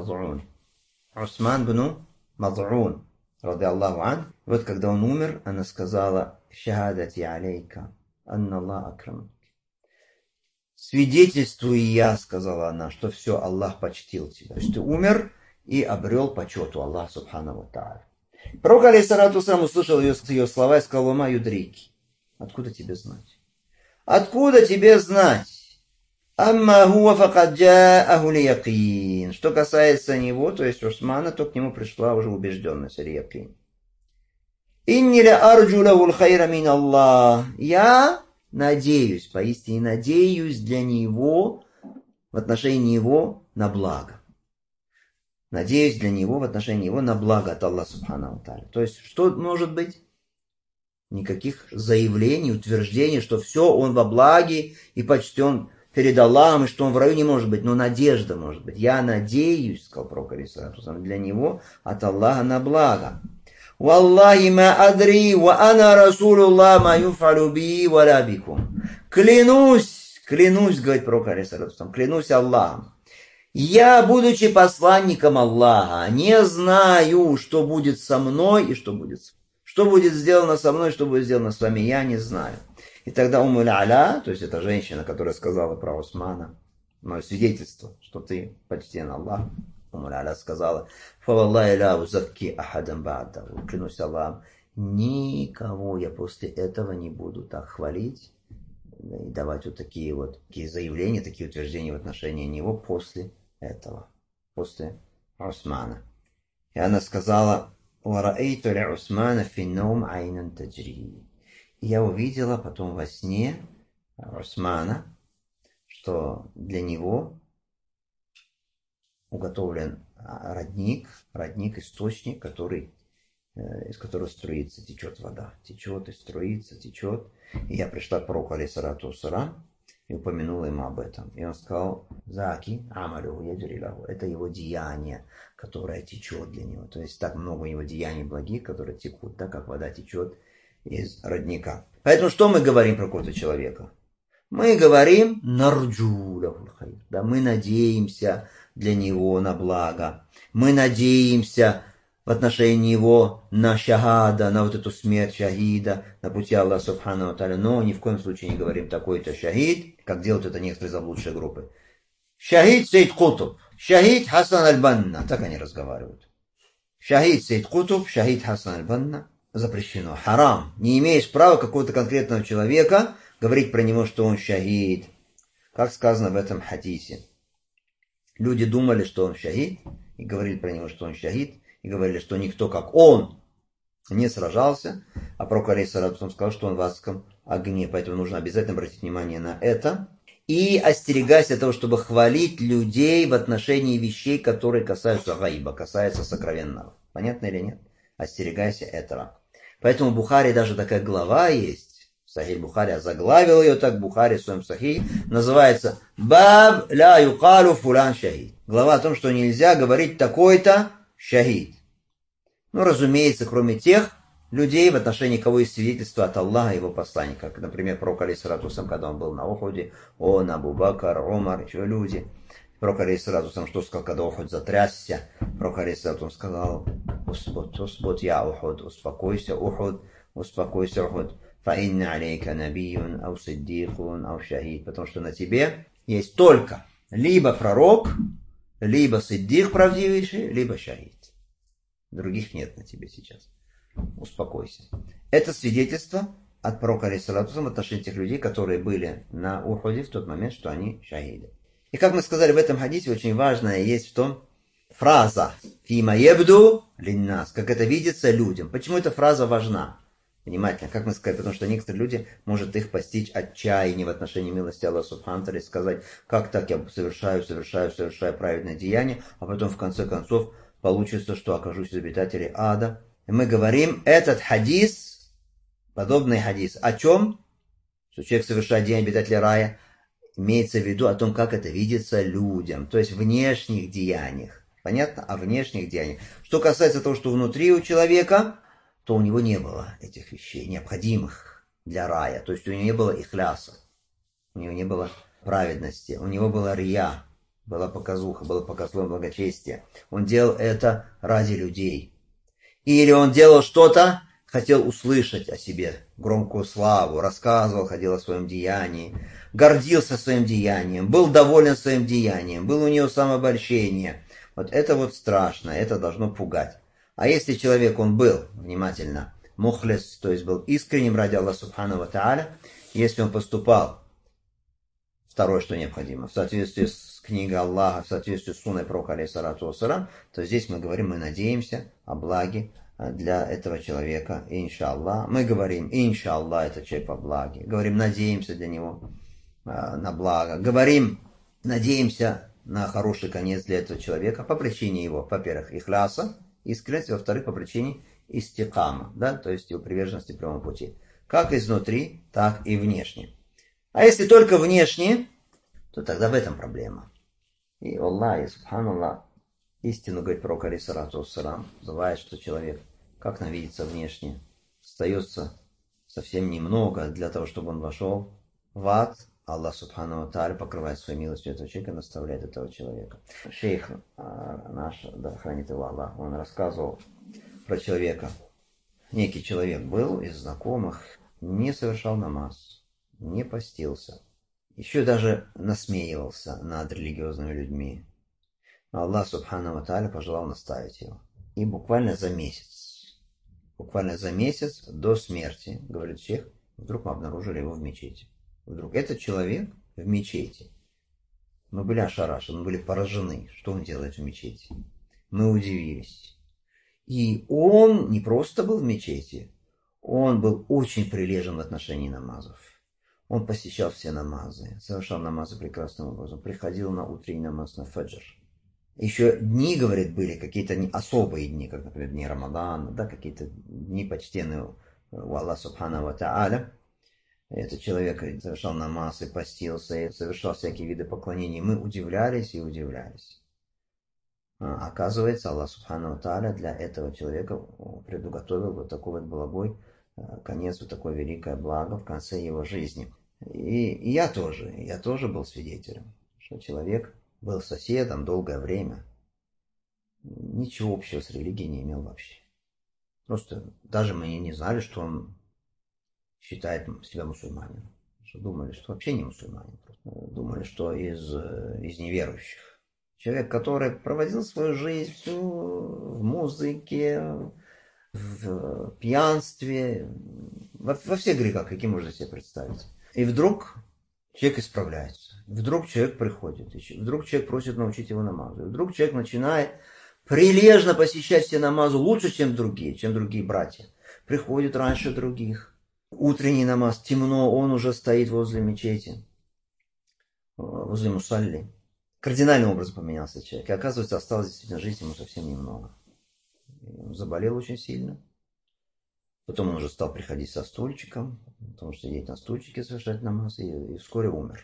Маз'ун, ради Аллаху ан, вот когда он умер, она сказала, шахадати алейка, анна Аллах акрам. Свидетельствую я, сказала она, что все, Аллах почтил тебя. То есть ты умер и обрел почет у Аллаха Субхану ва Тааля. Пророк алейхиссалату вассалам услышал ее слова и сказал: «Ума юдрики». Откуда тебе знать? Откуда тебе знать? Амма хуа факад джааху ль-якин. Что касается него, то есть Усмана, то к нему пришла уже убежденность, аль-якин. Инни ля арджу лаху л-хайра мин Аллах. Я надеюсь, поистине надеюсь для него, в отношении его на благо. Надеюсь для него в отношении его на благо от Аллаха субханаху ва тааля. То есть, что может быть? Никаких заявлений, утверждений, что все, он во благе и почтен перед Аллахом, и что он в раю не может быть, но надежда может быть. Я надеюсь, сказал пророк алейхиссалату вассалам, для него от Аллаха на благо. Валлахи ма адри, ва ана расулуллах ма юфалю би ва ля бикум. Клянусь, говорит пророк алейхиссалату вассалам, клянусь Аллахом. Я, будучи посланником Аллаха, не знаю, что будет со мной и что будет с вами. Что будет сделано со мной, что будет сделано с вами, я не знаю. И тогда Умму А'ля, то есть эта женщина, которая сказала про Усмана, мое свидетельство, что ты почтен Аллах, Умму А'ля сказала: «Фаваллахи ля узакки ахадан ба'даху». Клянусь Аллахом, никого я после этого не буду так хвалить и давать вот такие заявления, такие утверждения в отношении него после этого, после Усмана. И она сказала: «Вараэйту ля Усмана финнаум айнан таджри». Я увидела потом во сне Усмана, что для него уготовлен родник, источник, из которого струится, течет вода. Течет и струится, течет. И я пришла к пророку алейхиссалату вассалам и упомянула ему об этом. И он сказал: «Заки амалюху яджрилаху». Это его деяние, которое течет для него. То есть так много у него деяний благих, которые текут, так как вода течет из родника. Поэтому что мы говорим про какого-то человека? Мы говорим нарджу лаху л-хайр. Да, мы надеемся для него на благо. Мы надеемся в отношении его на шахада, на вот эту смерть шахида, на пути Аллаха субхану ва тааля. Но ни в коем случае не говорим такой-то шахид, как делают это некоторые заблудшие группы. Шахид Сейд Кутуб, шахид Хасан аль-Банна. Так они разговаривают. Шахид Сейд Кутуб, шахид Хасан аль-Банна. Запрещено. Харам. Не имеешь права какого-то конкретного человека говорить про него, что он шахид. Как сказано в этом хадисе. Люди думали, что он шахид, и говорили про него, что он шахид, и говорили, что никто, как он, не сражался. А пророк алейхиссалату вассалам сказал, что он в адском огне. Поэтому нужно обязательно обратить внимание на это. И остерегайся того, чтобы хвалить людей в отношении вещей, которые касаются гаиба, касаются сокровенного. Понятно или нет? Остерегайся этого. Поэтому в Бухари даже такая глава есть. Сахих Бухари, заглавил ее так Бухари в своем Сахихе. Называется «Баб ля юкалу фулян шахид». Глава о том, что нельзя говорить такой-то шахид. Ну, разумеется, кроме тех людей, в отношении кого есть свидетельство от Аллаха и его посланника. Как, например, пророк алейхиссалату вассалам, когда он был на Ухуде, он, Абу Бакр, Умар, еще люди. Пророк алейхиссалату вассалам что сказал, когда Ухуд затрясся? Пророк алейхиссалату вассалам сказал: «Усбут, я Ухуд, успокойся, Ухуд, успокойся, Ухуд. Фаинна алейка набиюн, ау сиддикун, ау шахид». Потому что на тебе есть только либо пророк, либо сиддик правдивейший, либо шахид. Других нет на тебе сейчас. Успокойся. Это свидетельство от пророка алейхиссалату вассалам в отношении тех людей, которые были на Ухуде в тот момент, что они шахиды. И как мы сказали, в этом хадисе очень важная есть в том фраза «Фима ебду линнас», как это видится людям. Почему эта фраза важна? Внимательно, как мы сказали, потому что некоторые люди, может их постичь отчаяние в отношении милости Аллаха субхану ва тааля, сказать: как так я совершаю праведное деяние, а потом в конце концов получится, что окажусь из обитателей ада. И мы говорим, этот хадис, подобный хадис, о чем? Что человек совершает деяние обитателя рая, имеется в виду о том, как это видится людям, то есть в внешних деяниях. Понятно? О внешних деяниях. Что касается того, что внутри у человека, то у него не было этих вещей, необходимых для рая. То есть у него не было ихляса, у него не было праведности, у него была рия, была показуха, было показное благочестие. Он делал это ради людей. Или он делал что-то, хотел услышать о себе громкую славу, рассказывал, ходил о своем деянии, гордился своим деянием, был доволен своим деянием, было у него самообольщение. Вот это вот страшно, это должно пугать. А если человек, он был, внимательно, мухлис, то есть был искренним ради Аллаха Субхану ва Тааля, если он поступал, второе, что необходимо, в соответствии с книгой Аллаха, в соответствии с сунной пророка, алейхиссалату вассалям, то здесь мы говорим, мы надеемся о благе для этого человека, иншаллах. Мы говорим, иншаллах, это человек во благе. Говорим, надеемся для него на благо. Говорим, надеемся на хороший конец для этого человека по причине его, во-первых, ихляса, искренности, во-вторых, по причине истикама, да, то есть его приверженности прямому пути. Как изнутри, так и внешне. А если только внешне, то тогда в этом проблема. И Аллах, субханаллах, истину, говорит пророк, алейхиссалату вассалам, бывает, что человек, как нам видится внешне, остается совсем немного для того, чтобы он вошел в ад. Аллах субхану ва тааля покрывает своей милостью этого человека и наставляет этого человека. Шейх наш, да, хранит его Аллах, он рассказывал про человека. Некий человек был из знакомых, не совершал намаз, не постился, еще даже насмеивался над религиозными людьми. Но Аллах субхану ва тааля пожелал наставить его. И буквально за месяц до смерти, говорит шейх, вдруг мы обнаружили его в мечети. Вдруг этот человек в мечети. Мы были ошарашены, мы были поражены, что он делает в мечети. Мы удивились. И он не просто был в мечети, он был очень прилежен в отношении намазов. Он посещал все намазы, совершал намазы прекрасным образом, приходил на утренний намаз, на фаджр. Еще дни, говорит, были какие-то особые дни, как, например, дни Рамадана, да, какие-то дни почтенные у Аллаха Субхану ва Тааля. Этот человек совершал намаз и постился, и совершал всякие виды поклонений. Мы удивлялись и удивлялись. Оказывается, Аллах Субхану ва Тааля для этого человека предуготовил вот такой вот благой конец, вот такое великое благо в конце его жизни. И я тоже был свидетелем, что человек был соседом долгое время. Ничего общего с религией не имел вообще. Просто даже мы не знали, что он считает себя мусульманином. Что думали, что вообще не мусульманин. Думали, что из неверующих. Человек, который проводил свою жизнь всю в музыке, в пьянстве, во всех грехах, какие можно себе представить. И вдруг человек исправляется. Вдруг человек приходит. Вдруг человек просит научить его намазу. И вдруг человек начинает прилежно посещать все намазы лучше, чем другие братья. Приходит раньше других. Утренний намаз, темно, он уже стоит возле мечети, возле мусалли. Кардинальным образом поменялся человек. И оказывается, осталось действительно жить ему совсем немного. Он заболел очень сильно. Потом он уже стал приходить со стульчиком, потому что сидеть на стульчике, совершать намаз, и вскоре умер.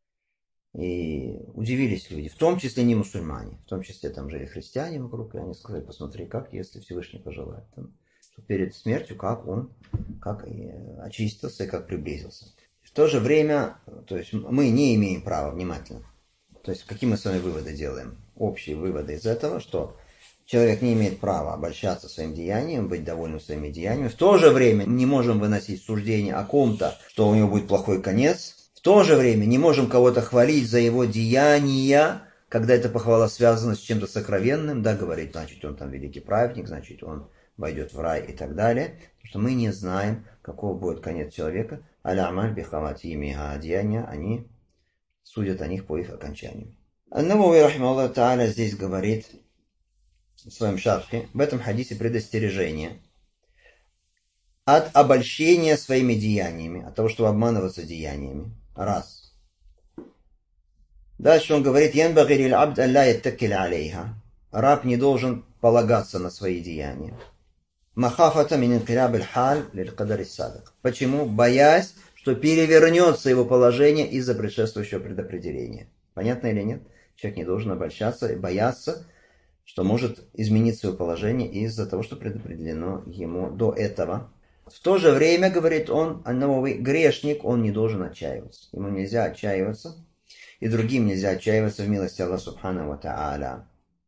И удивились люди, в том числе не мусульмане, в том числе там жили христиане вокруг, и они сказали, посмотри, как, если Всевышний пожелает. Перед смертью, как очистился и как приблизился. В то же время, то есть мы не имеем права, внимательно. То есть какие мы с вами выводы делаем? Общие выводы из этого, что человек не имеет права обольщаться своим деянием, быть довольным своими деяниями. В то же время не можем выносить суждение о ком-то, что у него будет плохой конец. В то же время не можем кого-то хвалить за его деяния, когда эта похвала связана с чем-то сокровенным. Да, говорить, значит, он там великий праведник, значит, он войдет в рай и так далее. Потому что мы не знаем, каков будет конец человека. Аля-амаль бихаватимиха, деяния, они судят о них по их окончанию. Ан-Навави, рахимахуллах тааля, здесь говорит в своем шархе, в этом хадисе предостережение от обольщения своими деяниями, от того, чтобы обманываться деяниями. Раз. Дальше он говорит, янбагhi лиль-абд ан ла яттакиль алейха. Раб не должен полагаться на свои деяния. Махафата мин инқилаб аль-халь лиль-кадар ас-сабик. Почему? Боясь, что перевернется его положение из-за предшествующего предопределения. Понятно или нет? Человек не должен обольщаться и бояться, что может измениться его положение из-за того, что предопределено ему до этого. В то же время, говорит он, новый грешник, он не должен отчаиваться. Ему нельзя отчаиваться, и другим нельзя отчаиваться в милости Аллаха Субхану ва Тааля.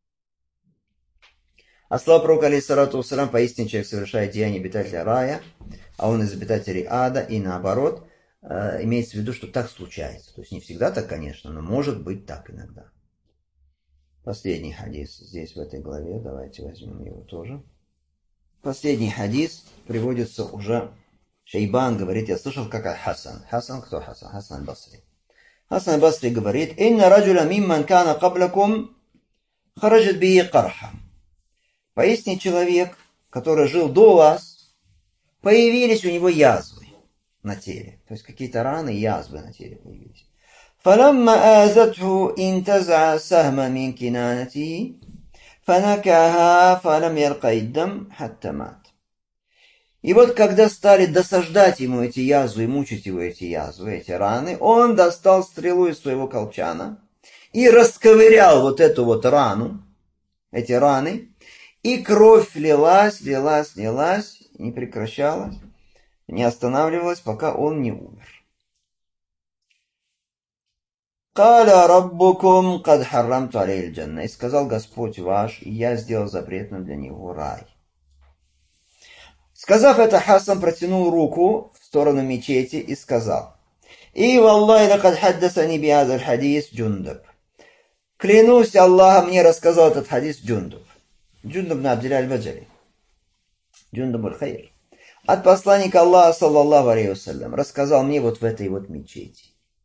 А слава пророка, алейхиссалату вассалам, поистине человек совершает деяния обитателя рая, а он из обитателей ада, и наоборот, имеется в виду, что так случается. То есть не всегда так, конечно, но может быть так иногда. Последний хадис здесь, в этой главе, давайте возьмем его тоже. последний хадис приводится уже. Шейбан говорит, я слышал, как Хасан. Хасан, кто Хасан? Хасан аль-Басри. Хасан аль-Басри говорит, «Инна раджуля мимман кана каблакум хараджат бии карха». Поистине человек, который жил до вас, появились у него язвы на теле. То есть какие-то раны, язвы на теле появились. فلما آزته انتزع سهم من كنانته فنكاها فلم يلقى الدم حتى مات. И вот когда стали досаждать ему эти язвы и мучить его эти язвы, эти раны, он достал стрелу из своего колчана и расковырял вот эту вот рану, эти раны, и кровь лилась, не прекращалась, не останавливалась, пока он не умер. «Каля раббукум кад харрамту алейхи джанна». И сказал Господь ваш, и я сделал запретным для него рай. Сказав это, Хасан протянул руку в сторону мечети и сказал, «И валлахи лакад хаддасани бихаза аль-хадис Джундуб». Клянусь Аллахом, мне рассказал этот хадис Джундуб. Джундуб бин Абдилля аль-Баджали. Джундуб аль-Хайр. От посланника Аллаха, саллаллаху алейхи вассалям, рассказал мне вот в этой вот мечети.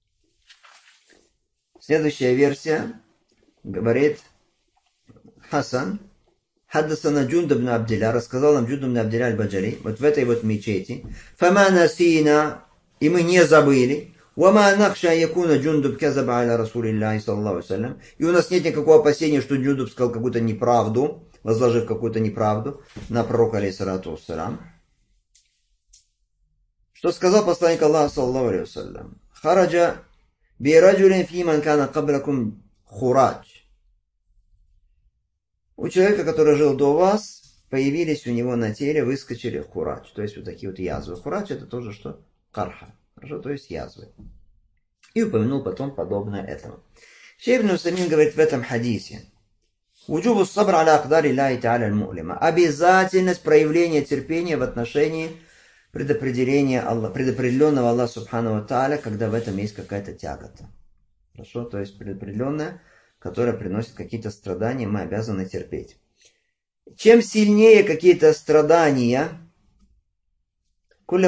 Следующая версия говорит Хасан, Хаддасана Джундуб бин Абдилля, рассказал нам Джундуб бин Абдилля аль-Баджали, вот в этой вот мечети. Фама насина, и мы не забыли. Вама нахша якуна Джундуб казаба аля Расулиллахи саллаллаху алейхи вассалям. И у нас нет никакого опасения, что Джундуб сказал какую-то неправду, возложив какую-то неправду на пророка алейхиссалату вассалям. Что сказал посланник Аллаха саллаллаху алейхи вассалям? Хараджа бираджулин фиман кана каблакум хурадж. У человека, который жил до вас, появились у него на теле, выскочили хурадж. То есть вот такие вот язвы. Хурадж это тоже что? Карха. Хорошо, то есть язвы. И упомянул потом подобное этому. Шейх ибн Усаймин говорит в этом хадисе. Уджубу сабр аля акдари Аллахи та'аля аль-му'лима. Обязательность проявления терпения в отношении предопределенного Аллаха субхану ва тааля, когда в этом есть какая-то тягота. Хорошо, то есть предопределенная, которая приносит какие-то страдания, мы обязаны терпеть. Чем сильнее какие-то страдания, то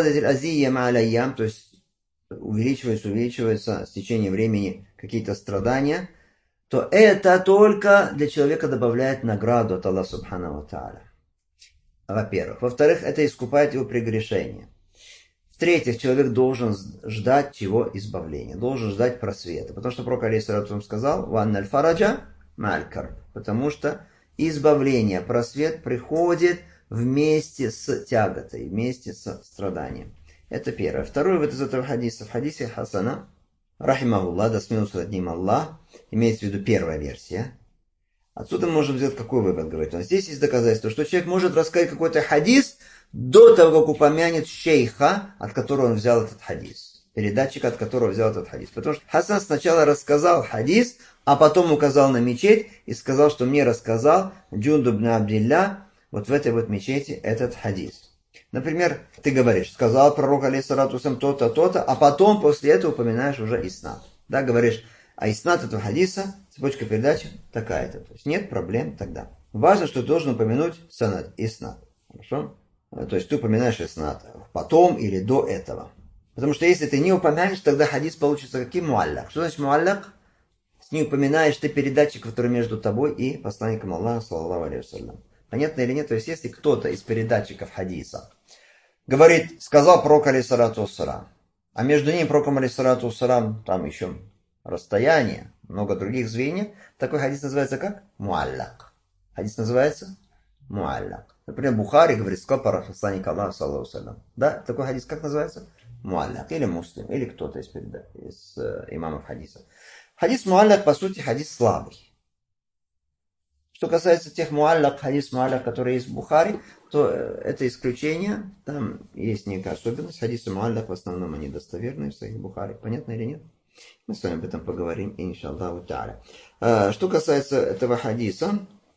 есть увеличиваются с течением времени какие-то страдания, то это только для человека добавляет награду от Аллаха субхану ва тааля. Во-первых. Во-вторых, это искупает его прегрешение. В-третьих, человек должен ждать чего? Избавления. Должен ждать просвета. Потому что пророк алейхиссалату сказал, «Ванна аль-фараджа малькар». Потому что избавление, просвет приходит вместе с тяготой, вместе с страданием. Это первое. Второе, вот из этого хадиса. В хадисе Хасана, рахимахуллах, да смеется над ним Аллах, имеется в виду первая версия. Отсюда мы можем взять какой вывод, говорит он. Здесь есть доказательство, что человек может рассказать какой-то хадис до того, как упомянет шейха, от которого он взял этот хадис. Передатчика, от которого взял этот хадис. Потому что Хасан сначала рассказал хадис, а потом указал на мечеть и сказал, что мне рассказал Джундуб бин Абдилля вот в этой вот мечети этот хадис. Например, ты говоришь, сказал пророк алейхиссалату вассалям то-то, то-то, а потом после этого упоминаешь уже иснад. Да, говоришь, а иснад этого хадиса, цепочка передачи такая-то. То есть нет проблем тогда. Важно, что ты должен упомянуть санад, иснад. Хорошо? То есть ты упоминаешь иснад потом или до этого. Потому что если ты не упомянешь, тогда хадис получится каким? Муаллак. Что значит муаллак? Не упоминаешь ты передатчик, который между тобой и посланником Аллаха, саллаллаху алейхи вассалям. Понятно или нет? То есть если кто-то из передатчиков хадиса говорит, сказал пророк алейхиссалату вассалям, а между ним пророком алейхиссалату вассалям там еще расстояние, много других звеньев, такой хадис называется как? Муаллак. Хадис называется муаллак. Например, Бухари говорит, сказал посланник Аллаха, саллаллаху алейхи вассалям. Да, такой хадис как называется? Муаллак. Или Муслим, или кто-то из имамов хадиса. Хадис муаллак, по сути, хадис слабый. Что касается тех муаллак, хадис муаллак, которые есть в Бухари, то это исключение. Там есть некая особенность. Хадисы муаллак в основном они достоверные в Сахих Бухари. Понятно или нет? Мы с вами об этом поговорим, иншаллаху тааля. Что касается этого хадиса,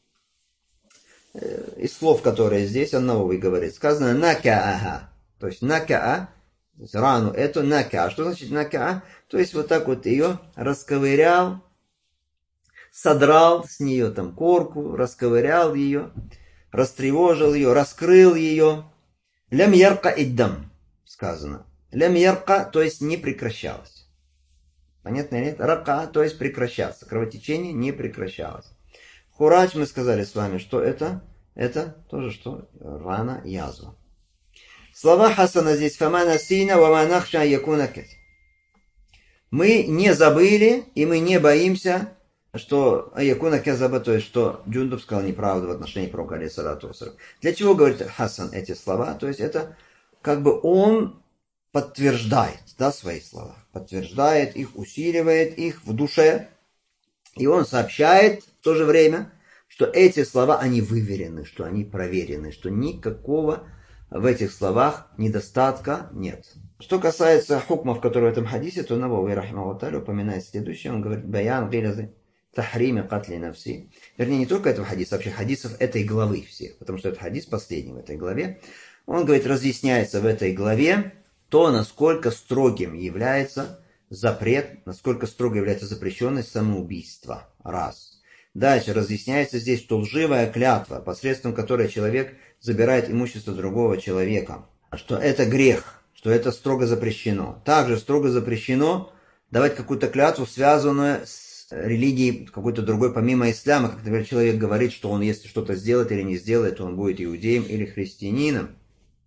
из слов, которые здесь, Ан-Навави говорит, сказано накааха. То есть накаа, то есть рану эту накаа. Что значит накаа? То есть вот так вот ее расковырял, содрал с нее там корку, расковырял ее, растревожил ее, раскрыл ее. Лям ярка иддам, сказано. Лям ярка, то есть не прекращалось. Понятно или нет? Рака, то есть прекращаться. Кровотечение не прекращалось. Хурач, мы сказали с вами, что это? Это тоже что? Рана, язва. Слова Хасана здесь. Фамана сина ваманахша якуна кет. Мы не забыли и мы не боимся, что якуна кезаба, то есть что Джундуб сказал неправду в отношении пророка алейхиссалату вассалям. Для чего говорит Хасан эти слова? То есть это как бы он подтверждает, да, свои слова. Подтверждает их, усиливает их в душе. И он сообщает в то же время, что эти слова, они выверены, что они проверены, что никакого в этих словах недостатка нет. Что касается хукмов, которые в этом хадисе, то Навави рахимахуллах та'аля упоминает следующее. Он говорит: «Баян гилязы тахриме катли навси». Вернее, не только этого хадиса, вообще хадисов этой главы всех, потому что это хадис последний в этой главе. Он говорит, разъясняется в этой главе то, насколько строгим является запрет, насколько строго является запрещенность самоубийства. Раз. Дальше разъясняется здесь, что лживая клятва, посредством которой человек забирает имущество другого человека, что это грех, что это строго запрещено. Также строго запрещено давать какую-то клятву, связанную с религией какой-то другой, помимо исляма. Как, например, человек говорит, что он, если что-то сделает или не сделает, то он будет иудеем или христианином.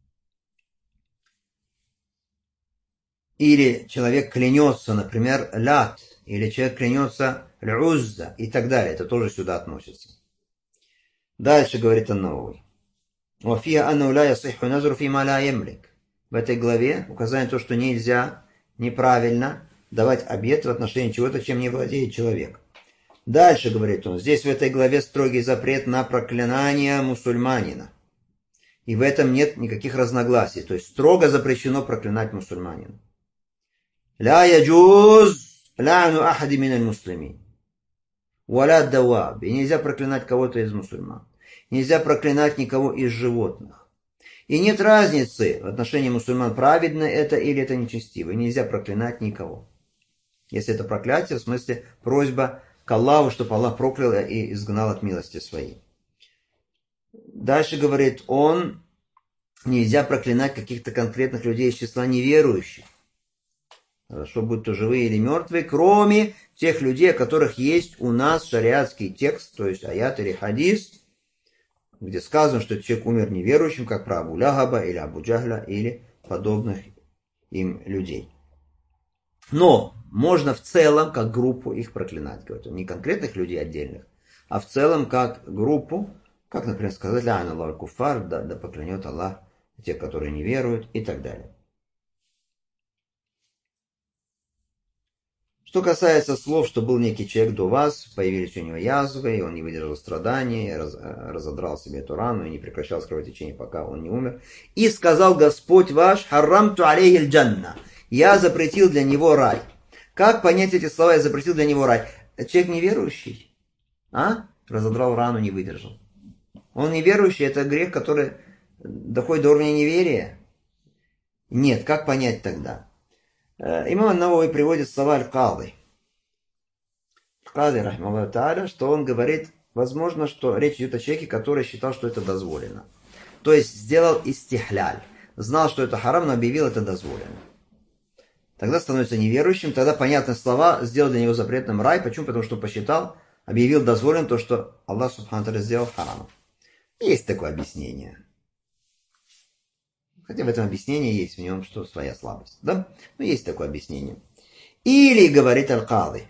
Или человек клянется, например, лят, или человек клянется л'узза и так далее. Это тоже сюда относится. Дальше говорит Ан-Навави. «Вафия аннау ла ясихху назру фима ла ямлик». В этой главе указание на то, что нельзя, неправильно давать обет в отношении чего-то, чем не владеет человек. Дальше, говорит он, здесь в этой главе строгий запрет на проклинание мусульманина. И в этом нет никаких разногласий. То есть строго запрещено проклинать мусульманина. «Ла яджуз ла'ну ахади миналь муслимин. Валя даваб». И нельзя проклинать кого-то из мусульман. Нельзя проклинать никого из животных. И нет разницы в отношении мусульман, праведно это или это нечестиво. И нельзя проклинать никого. Если это проклятие, в смысле просьба к Аллаху, чтобы Аллах проклял и изгнал от милости своей. Дальше говорит он, нельзя проклинать каких-то конкретных людей из числа неверующих. Хорошо, будь то живые или мертвые, кроме тех людей, о которых есть у нас шариатский текст, то есть аят или хадис, где сказано, что человек умер неверующим, как про Абу Лягаба или Абу Джахля или подобных им людей. Но можно в целом, как группу, их проклинать. Не конкретных людей отдельных, а в целом как группу, как, например, сказать, «Ля'ан Аллаху куфар», да поклянет Аллах тех, которые не веруют, и так далее. Что касается слов, что был некий человек до вас, появились у него язвы, и он не выдержал страданий, разодрал себе эту рану и не прекращал кровотечение, пока он не умер. И сказал Господь ваш: «Харрамту алейхи джанна». Я запретил для него рай. Как понять эти слова «я запретил для него рай»? Человек неверующий, разодрал рану, не выдержал. Он неверующий, это грех, который доходит до уровня неверия. Нет, как понять тогда? Имам Ан-Навави приводит слова Аль-Кады. Аль-Кады, рахимахуллах та'аля, что он говорит, возможно, что речь идет о человеке, который считал, что это дозволено. То есть сделал истихляль. Знал, что это харам, но объявил это дозволено. Тогда становится неверующим, тогда понятны слова, сделал для него запретным рай. Почему? Потому что посчитал, объявил дозволенным то, что Аллах Субхану ва Тааля сделал харамом. Есть такое объяснение. Хотя в этом объяснении есть в нем что своя слабость. Да? Но есть такое объяснение. Или, говорит Аль-Кады,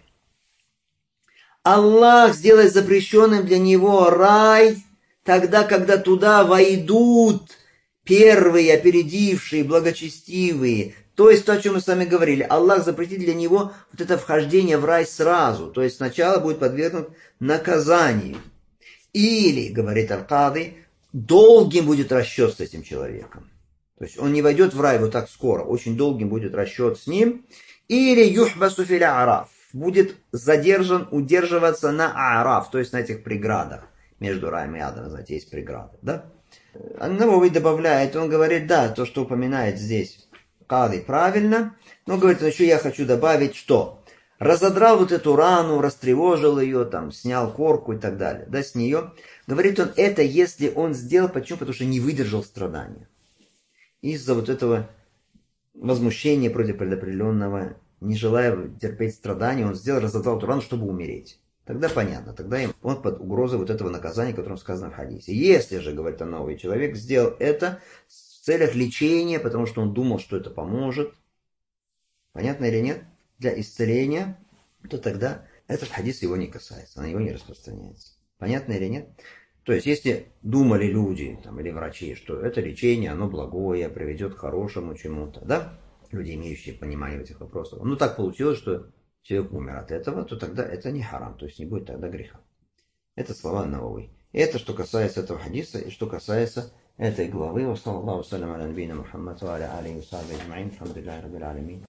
Аллах сделает запрещенным для него рай тогда, когда туда войдут первые, опередившие, благочестивые. То есть то, о чем мы с вами говорили. Аллах запретит для него вот это вхождение в рай сразу. То есть сначала будет подвергнут наказанию. Или, говорит Аль-Кады, долгим будет расчет с этим человеком. То есть он не войдет в рай вот так скоро. Очень долгим будет расчет с ним. Или юхбасу фил а'раф. Будет задержан, удерживаться на а'раф. То есть на этих преградах. Между раем и адом, знаете, есть преграды. Да? Ан-Навави добавляет, он говорит, да, то, что упоминает здесь Кады, правильно. Но говорит, еще я хочу добавить, что разодрал вот эту рану, растревожил ее, там, снял корку и так далее, да, с нее. Говорит он, это если он сделал, почему? Потому что не выдержал страдания. Из-за вот этого возмущения против предопределенного, не желая терпеть страдания, он сделал, разодрал эту рану, чтобы умереть. Тогда понятно, тогда он под угрозой вот этого наказания, которое сказано в хадисе. Если же, говорит новый человек, сделал это в целях лечения, потому что он думал, что это поможет, понятно или нет, для исцеления, то тогда этот хадис его не касается, на него не распространяется. Понятно или нет? То есть, если думали люди там, или врачи, что это лечение, оно благое, приведет к хорошему чему-то, да? Люди, имеющие понимание в этих вопросах. Ну, так получилось, что человек умер от этого, то тогда это не харам, то есть не будет тогда греха. Это слова Навави. Это что касается этого хадиса и что касается этой главы.